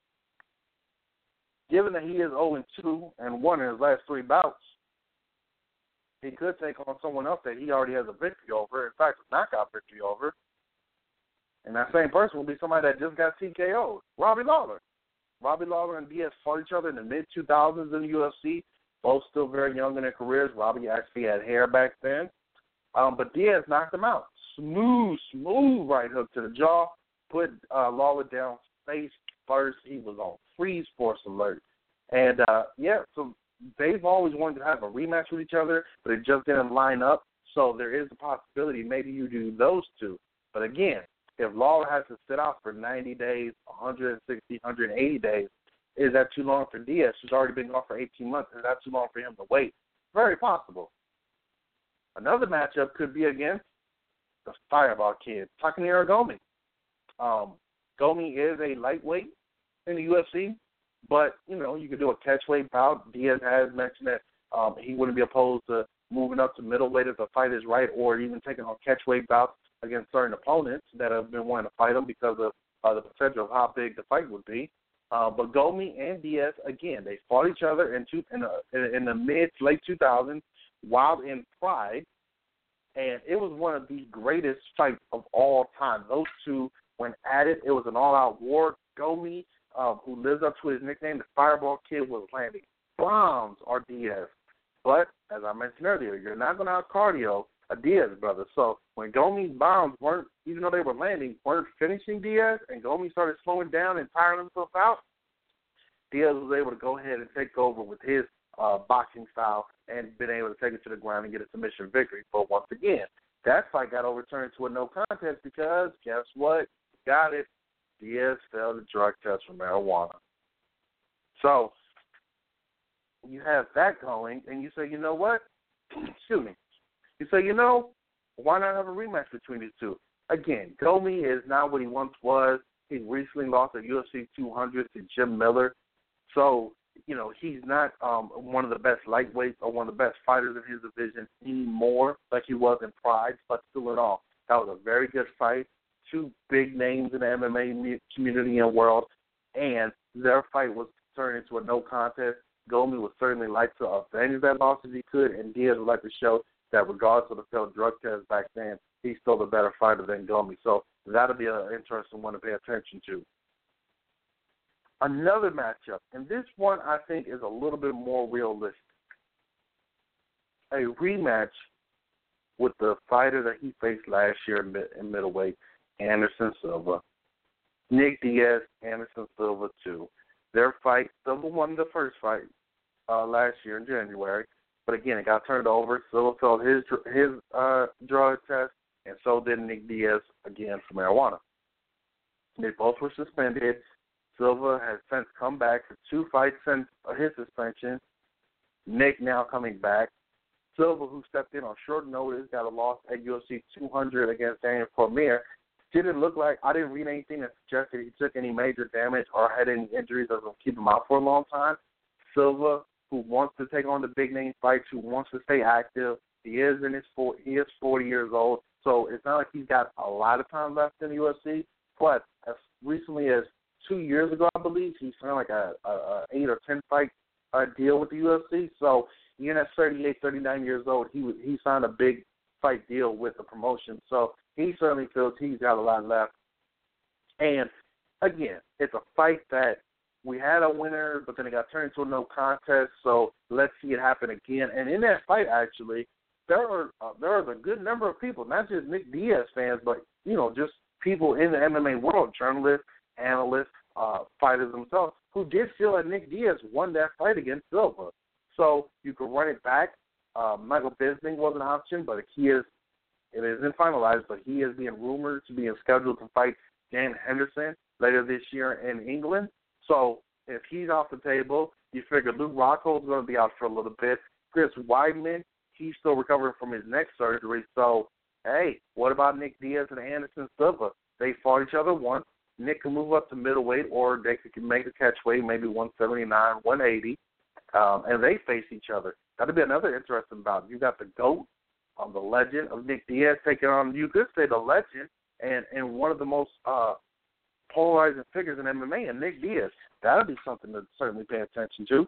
S2: Given that he is zero and two and one in his last three bouts, he could take on someone else that he already has a victory over. In fact, a knockout victory over. And that same person will be somebody that just got T K O'd, Robbie Lawler. Robbie Lawler and Diaz fought each other in the mid two thousands in the U F C, both still very young in their careers. Robbie actually had hair back then. Um, but Diaz knocked him out. Smooth, smooth right hook to the jaw, put uh, Lawler down face first. He was on freeze force alert. And, uh, yeah, so they've always wanted to have a rematch with each other, but it just didn't line up. So there is a possibility maybe you do those two. But, again, if Lawler has to sit out for ninety days, one hundred sixty, one hundred eighty days, is that too long for Diaz, who's already been gone for eighteen months? Is that too long for him to wait? Very possible. Another matchup could be against the Fireball Kid, Takanori Gomi. Um, Gomi is a lightweight in the U F C, but, you know, you could do a catchweight bout. Diaz has mentioned that um, he wouldn't be opposed to moving up to middleweight if the fight is right, or even taking on catchweight bouts against certain opponents that have been wanting to fight him because of uh, the potential of how big the fight would be. Uh, but Gomi and Diaz, again, they fought each other in, two, in, a, in the mid to late two thousands, Wild in Pride, and it was one of the greatest fights of all time. Those two, when at it, it was an all-out war. Gomi, uh, who lives up to his nickname, the Fireball Kid, was landing bombs on Diaz. But, as I mentioned earlier, you're not going to out-cardio a Diaz brother. So when Gomi's bombs weren't, even though they were landing, weren't finishing Diaz, and Gomi started slowing down and tiring himself out, Diaz was able to go ahead and take over with his uh, boxing style and been able to take it to the ground and get a submission victory. But once again, that fight got overturned to a no contest because, guess what? Got it. Diaz failed the drug test for marijuana. So you have that going, and you say, you know what? Excuse me. You say, you know, why not have a rematch between these two? Again, Gomi is not what he once was. He recently lost at U F C two hundred to Jim Miller. So, you know, he's not um, one of the best lightweights or one of the best fighters in his division anymore like he was in Pride, but still in all, that was a very good fight. Two big names in the M M A community and world, and their fight was turned into a no contest. Gomi would certainly like to avenge that loss if he could, and Diaz would like to show that regardless of the failed drug test back then, he's still the better fighter than Gomi. So that'll be an interesting one to pay attention to. Another matchup, and this one I think is a little bit more realistic. A rematch with the fighter that he faced last year in, in middleweight, Anderson Silva. Nick Diaz, Anderson Silva, too. Their fight, Silva won the first fight uh, last year in January, But again, it got turned over. Silva failed his his uh, drug test, and so did Nick Diaz again for marijuana. They both were suspended. Silva has since come back for two fights since his suspension. Nick now coming back. Silva, who stepped in on short notice, got a loss at U F C two hundred against Daniel Cormier. Didn't look like, I didn't read anything that suggested he took any major damage or had any injuries that will keep him out for a long time. Silva, who wants to take on the big name fights, who wants to stay active. He is in his four, he is forty years old, so it's not like he's got a lot of time left in the U F C. But as recently as two years ago, I believe, he signed like a, a, a eight or ten fight uh, deal with the U F C. So even at thirty-eight, thirty-nine years old, he was, he signed a big fight deal with the promotion. So he certainly feels he's got a lot left. And again, it's a fight that we had a winner, but then it got turned into a no contest. So let's see it happen again. And in that fight, actually, there are uh, there are a good number of people, not just Nick Diaz fans, but you know, just people in the M M A world, journalists, analysts, uh, fighters themselves, who did feel that Nick Diaz won that fight against Silva. So you could run it back. Uh, Michael Bisping was an option, but he is it isn't finalized. But he is being rumored to be scheduled to fight Dan Henderson later this year in England. So if he's off the table, you figure Luke Rockhold is going to be out for a little bit. Chris Weidman, he's still recovering from his neck surgery. So, hey, what about Nick Diaz and Anderson Silva? They fought each other once. Nick can move up to middleweight, or they can make a catchweight, maybe one seventy-nine, one eighty, um, and they face each other. That'll be another interesting bout. You got the GOAT, um, the legend of Nick Diaz taking on, you could say, the legend, and, and one of the most uh, polarizing figures in M M A, and Nick Diaz. That'll be something to certainly pay attention to.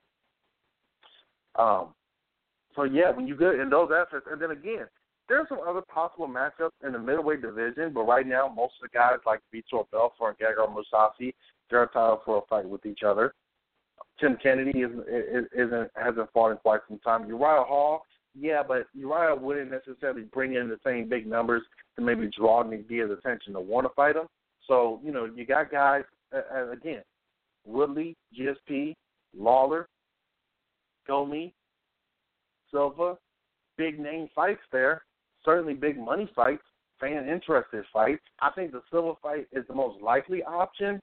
S2: Um, so, yeah, when you get in those aspects, and then again, there's some other possible matchups in the middleweight division, but right now most of the guys like Vitor Belfort and Gegard Mousasi, they're entitled for a fight with each other. Tim Kennedy isn't, isn't, hasn't fought in quite some time. Uriah Hall, yeah, but Uriah wouldn't necessarily bring in the same big numbers to maybe draw Nick Diaz's attention to want to fight him. So, you know, you got guys, uh, again, Woodley, G S P, Lawler, Domi, Silva, big name fights there. Certainly big money fights, fan interested fights. I think the Silva fight is the most likely option.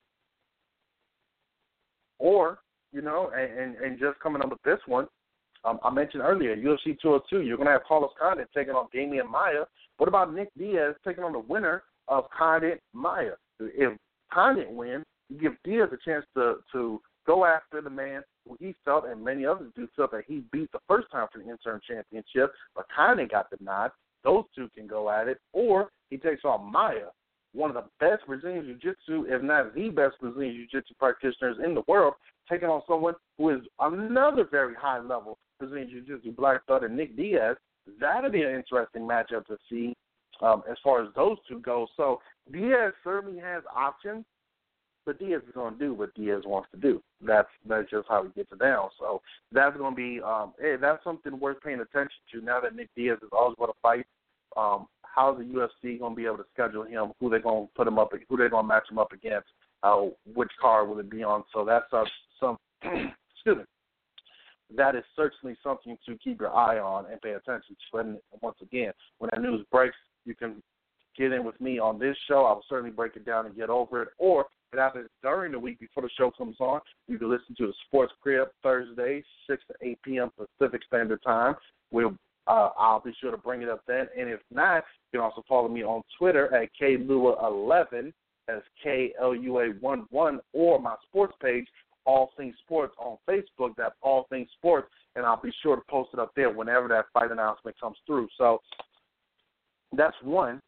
S2: Or, you know, and, and, and just coming up with this one, um, I mentioned earlier, U F C two oh two, you're going to have Carlos Condit taking on Damian Maia. What about Nick Diaz taking on the winner of Condit Maia? If Condit wins, you give Diaz a chance to, to go after the man who he felt, and many others do felt that he beat the first time for the interim championship, but Condit got the nod. Those two can go at it. Or he takes on Maia, one of the best Brazilian Jiu-Jitsu, if not the best Brazilian Jiu-Jitsu practitioners in the world, taking on someone who is another very high-level Brazilian Jiu-Jitsu black belt, and Nick Diaz. That'll be an interesting matchup to see um, as far as those two go. So Diaz certainly has options, but Diaz is going to do what Diaz wants to do. That's that's just how he gets it down. So that's going to be um, hey, that's something worth paying attention to now that Nick Diaz is always going to fight. Um, how's the U F C going to be able to schedule him? Who they're going to put him up? Who they're going to match him up against? Uh, which card will it be on? So that's uh, some. excuse me. That is certainly something to keep your eye on and pay attention to. And once again, when that news breaks, you can get in with me on this show. I will certainly break it down and get over it. Or if it happens during the week before the show comes on, you can listen to the Sports Crib Thursday, six to eight p.m. Pacific Standard Time. We'll Uh, I'll be sure to bring it up then. And if not, you can also follow me on Twitter at K Lua eleven, that's K L U A one one, or my sports page, All Things Sports, on Facebook, that's All Things Sports, and I'll be sure to post it up there whenever that fight announcement comes through. So that's one.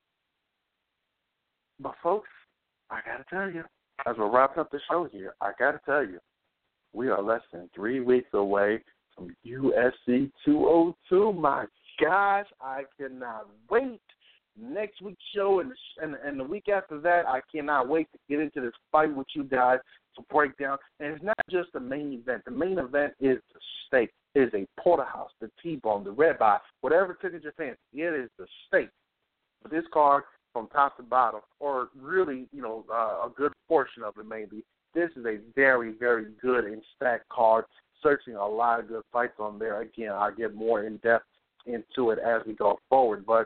S2: But, folks, I got to tell you, as we're wrapping up the show here, I got to tell you, we are less than three weeks away from U F C two oh two. My gosh, I cannot wait. Next week's show and, and and the week after that, I cannot wait to get into this fight with you guys to break down. And it's not just the main event. The main event is the steak. It is a porterhouse, the T-bone, the ribeye, whatever tickles your fancy. It is the steak. But this card, from top to bottom, or really, you know, uh, a good portion of it maybe, this is a very, very good and stacked card. searching a lot of good fights on there. Again, I'll get more in-depth into it as we go forward. But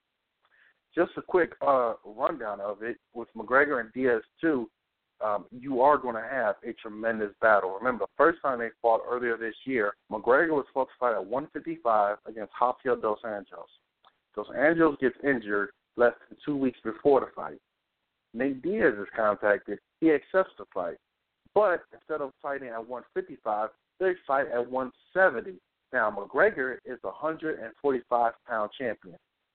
S2: just a quick uh, rundown of it, with McGregor and Diaz too, um, you are going to have a tremendous battle. Remember, the first time they fought earlier this year, McGregor was supposed to fight at one fifty-five against Rafael dos Anjos. Dos Anjos gets injured less than two weeks before the fight. Nate Diaz is contacted. He accepts the fight. But instead of fighting at one fifty-five, they fight at one seventy. Now, McGregor is a one forty-five pound champion.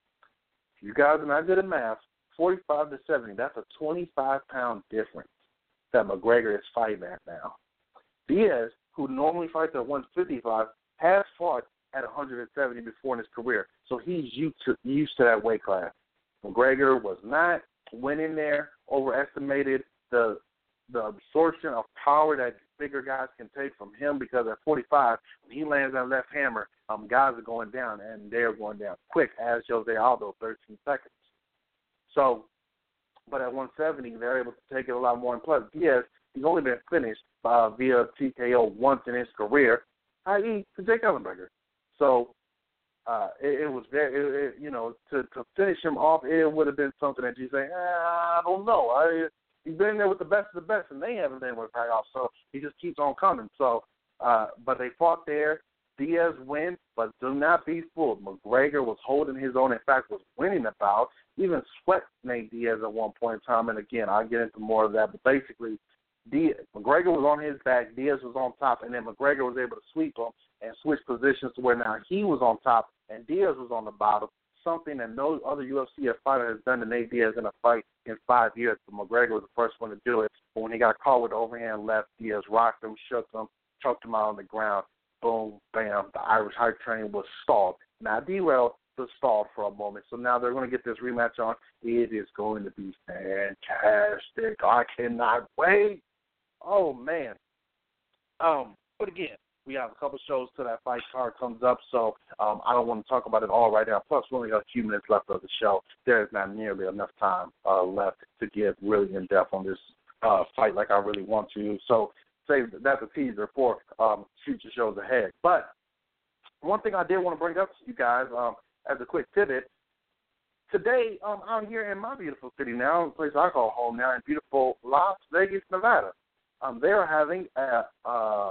S2: If you guys are not good at math, forty-five to seventy, that's a twenty-five pound difference that McGregor is fighting at now. Diaz, who normally fights at one fifty-five, has fought at one seventy before in his career, so he's used to, used to that weight class. McGregor was not, went in there, overestimated the the absorption of power that bigger guys can take from him, because at forty-five, when he lands that left hammer, um, guys are going down, and they're going down quick, as Jose Aldo, thirteen seconds. So, but at one seventy, they're able to take it a lot more. And plus, Diaz, he's only been finished uh, via T K O once in his career, that is to Jake Ellenberger. So, uh, it, it was very, it, it, you know, to, to finish him off, it would have been something that you say, eh, I don't know. I, he's been there with the best of the best, and they haven't been able to pay off, so he just keeps on coming. So, uh, but they fought there. Diaz wins, but do not be fooled. McGregor was holding his own. In fact, was winning the bout. Even swept Nate Diaz at one point in time. And again, I'll get into more of that. But basically, Diaz, McGregor was on his back. Diaz was on top, and then McGregor was able to sweep him and switch positions to where now he was on top and Diaz was on the bottom. Something that no other U F C fighter has done to Nate Diaz in a fight in five years. But McGregor was the first one to do it. But when he got caught with the overhand left, Diaz rocked him, shook him, choked him out on the ground. Boom, bam, the Irish hype train was stalled. Now, derailed, but stalled for a moment. So now they're going to get this rematch on. It is going to be fantastic. I cannot wait. Oh, man. Um, but again, we have a couple shows till that fight card comes up, so um, I don't want to talk about it all right now. Plus, we only got a few minutes left of the show. There is not nearly enough time uh, left to get really in-depth on this uh, fight like I really want to. So, say that's a teaser for um, future shows ahead. But one thing I did want to bring up to you guys um, as a quick pivot, today um, out here in my beautiful city now, the place I call home now, in beautiful Las Vegas, Nevada, um, they are having a, uh,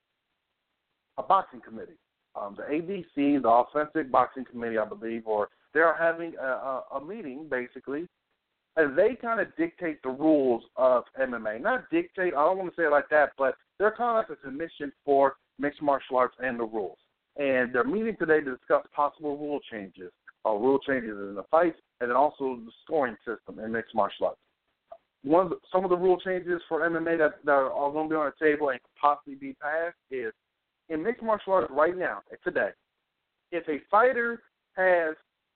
S2: a boxing committee. Um, the A B C, the Authentic Boxing Committee, I believe, or they're having a, a, a meeting, basically, and they kind of dictate the rules of M M A. Not dictate, I don't want to say it like that, but they're kind of like a commission for mixed martial arts and the rules. And they're meeting today to discuss possible rule changes, or rule changes in the fights, and then also the scoring system in mixed martial arts. One of the, some of the rule changes for M M A that, that are all going to be on the table and could possibly be passed is, in mixed martial arts right now, today, if a fighter has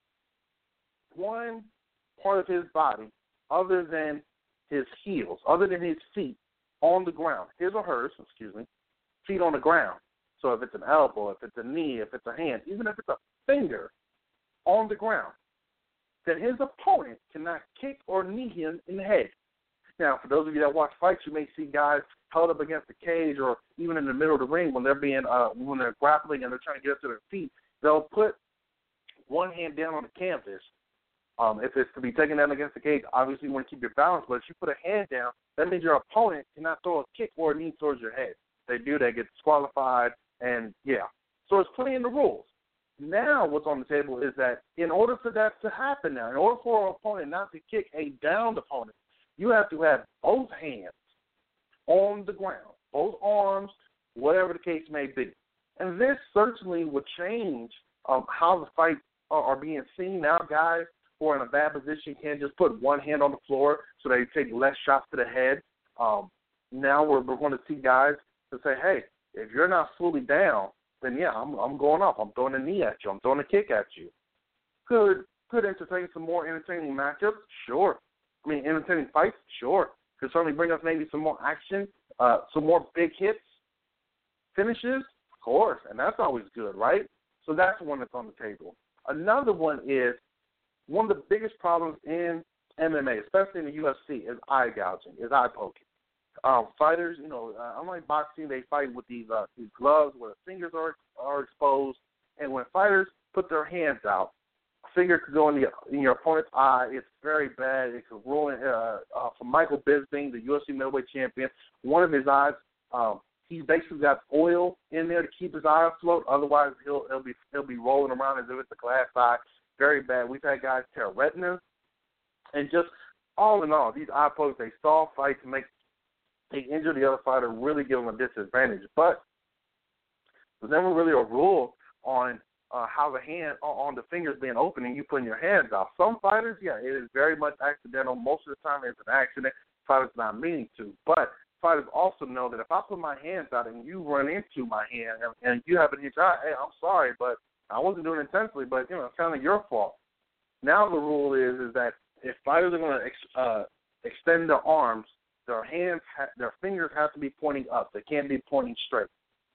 S2: one part of his body other than his heels, other than his feet on the ground, his or hers, excuse me, feet on the ground. So if it's an elbow, if it's a knee, if it's a hand, even if it's a finger on the ground, then his opponent cannot kick or knee him in the head. Now, for those of you that watch fights, you may see guys held up against the cage or even in the middle of the ring when they're being uh, when they're grappling and they're trying to get up to their feet. They'll put one hand down on the canvas. Um, if it's to be taken down against the cage, obviously you want to keep your balance, but if you put a hand down, that means your opponent cannot throw a kick or a knee towards your head. If they do, they get disqualified, and yeah. So it's plenty in the rules. Now what's on the table is that in order for that to happen now, in order for an opponent not to kick a downed opponent, you have to have both hands on the ground, both arms, whatever the case may be. And this certainly would change um, how the fights are, are being seen. Now guys who are in a bad position can't just put one hand on the floor so they take less shots to the head. Um, now we're, we're going to see guys to say, hey, if you're not fully down, then yeah, I'm, I'm going off. I'm throwing a knee at you. I'm throwing a kick at you. Could could entertain some more entertaining matchups? Sure. I mean, entertaining fights? Sure. Could certainly bring us maybe some more action, uh, some more big hits, finishes? Of course, and that's always good, right? So that's one that's on the table. Another one is one of the biggest problems in M M A, especially in the U F C, is eye gouging, is eye poking. um, fighters, you know, uh, unlike boxing, they fight with these uh, these gloves where the fingers are are exposed, and when fighters put their hands out, a finger could go in the in your opponent's eye. It's very bad. It could ruin. Uh, uh, for Michael Bisping, the U F C middleweight champion, one of his eyes, um, he basically got oil in there to keep his eye afloat. Otherwise, he'll he'll be he'll be rolling around as if it's a glass eye. Very bad. We've had guys tear retinas, and just all in all, these eye pokes, they stall fights to make they injure the other fighter, really give them a disadvantage. But there's never really a rule on uh, how the hand on the fingers being open and you putting your hands out. Some fighters, yeah, it is very much accidental. Most of the time, it's an accident. Fighters not meaning to, but fighters also know that if I put my hands out and you run into my hand and, and you have an injury, hey, I'm sorry, but I wasn't doing it intentionally, but you know, it's kind of your fault. Now the rule is is that if fighters are going to ex, uh, extend their arms, their hands, ha- their fingers have to be pointing up. They can't be pointing straight.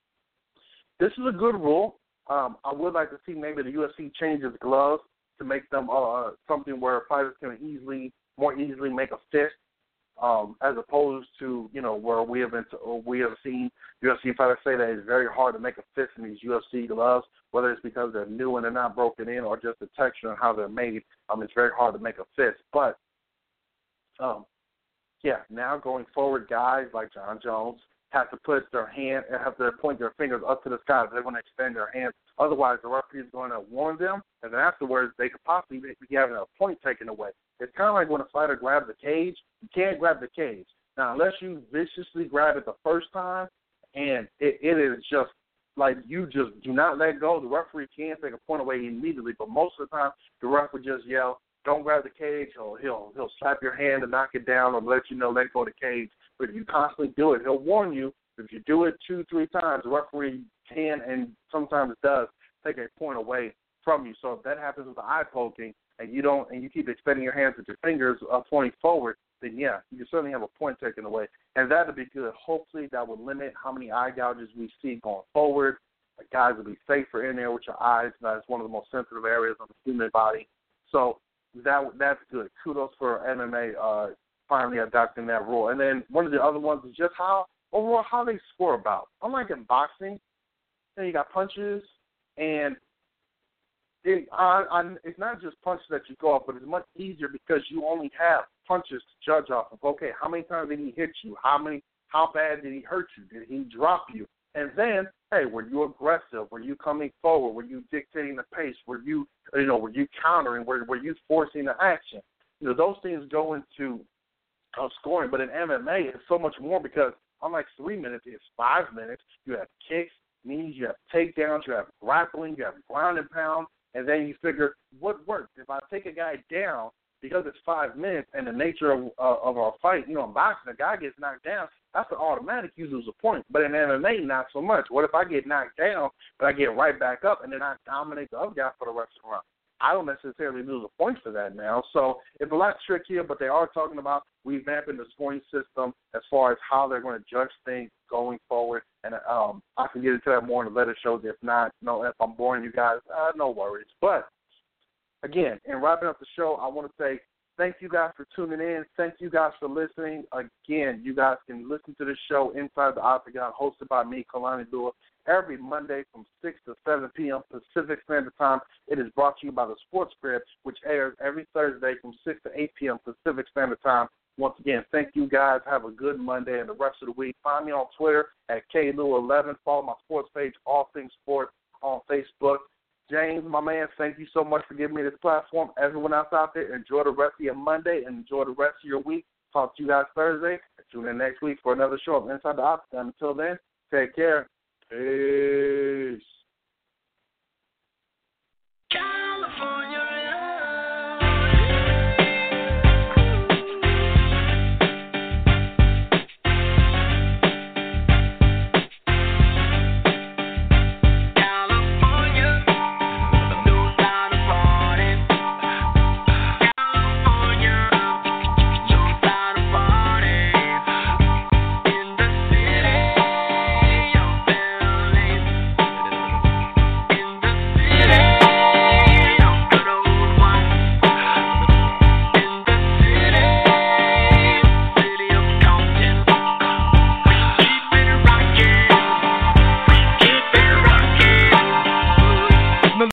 S2: This is a good rule. Um, I would like to see maybe the U F C change its gloves to make them uh, something where fighters can easily, more easily make a fist, um, as opposed to you know where we have been to, we have seen U F C fighters say that it's very hard to make a fist in these U F C gloves, whether it's because they're new and they're not broken in or just the texture and how they're made. Um, it's very hard to make a fist, but um. Yeah, now going forward, guys like John Jones have to put their hand, have to point their fingers up to the sky if they want to extend their hands. Otherwise, the referee is going to warn them, and then afterwards, they could possibly be having a point taken away. It's kind of like when a fighter grabs the cage. You can't grab the cage. Now, unless you viciously grab it the first time, and it, it is just like you just do not let go, the referee can take a point away immediately, but most of the time, the referee just yell, don't grab the cage, or he'll he'll slap your hand and knock it down, or let you know let go of the cage. But if you constantly do it, he'll warn you. If you do it two, three times, the referee can and sometimes does take a point away from you. So if that happens with the eye poking, and you don't, and you keep extending your hands with your fingers uh, pointing forward, then yeah, you can certainly have a point taken away, and that would be good. Hopefully, that would limit how many eye gouges we see going forward. The guys will be safer in there with your eyes. That's one of the most sensitive areas on the human body. So That that's good. Kudos for M M A uh, finally adopting that rule. And then one of the other ones is just how overall how they score about. Unlike in boxing, you know, you got punches, and it, I, I, it's not just punches that you go off, but it's much easier because you only have punches to judge off of. Okay, how many times did he hit you? How many? How bad did he hurt you? Did he drop you? And then, hey, were you aggressive? Were you coming forward? Were you dictating the pace? Were you, you know, were you countering? Were, were you forcing the action? You know, those things go into uh, scoring. But in M M A, it's so much more because unlike three minutes, it's five minutes. You have kicks, knees, you have takedowns, you have grappling, you have ground and pound, and then you figure what works. If I take a guy down because it's five minutes and the nature of, uh, of our fight, you know, in boxing, a guy gets knocked down, that's an automatic you lose a point. But in M M A, not so much. What if I get knocked down, but I get right back up and then I dominate the other guy for the rest of the round? I don't necessarily lose a point for that now. So it's a lot trickier, but they are talking about revamping the scoring system as far as how they're going to judge things going forward. And um, I can get into that more in the later shows. If not, no, if I'm boring you guys, uh, no worries. But, again, in wrapping up the show, I want to say thank you guys for tuning in. Thank you guys for listening. Again, you guys can listen to this show Inside the Octagon, hosted by me, Kalani Lua, every Monday from six to seven p.m. Pacific Standard Time. It is brought to you by the Sports Grid, which airs every Thursday from six to eight p.m. Pacific Standard Time. Once again, thank you guys. Have a good Monday and the rest of the week. Find me on Twitter at K Lua eleven. Follow my sports page, All Things Sports, on Facebook. James, my man, thank you so much for giving me this platform. Everyone else out there, enjoy the rest of your Monday and enjoy the rest of your week. Talk to you guys Thursday. Tune in next week for another show of Inside the Octagon. Until then, take care.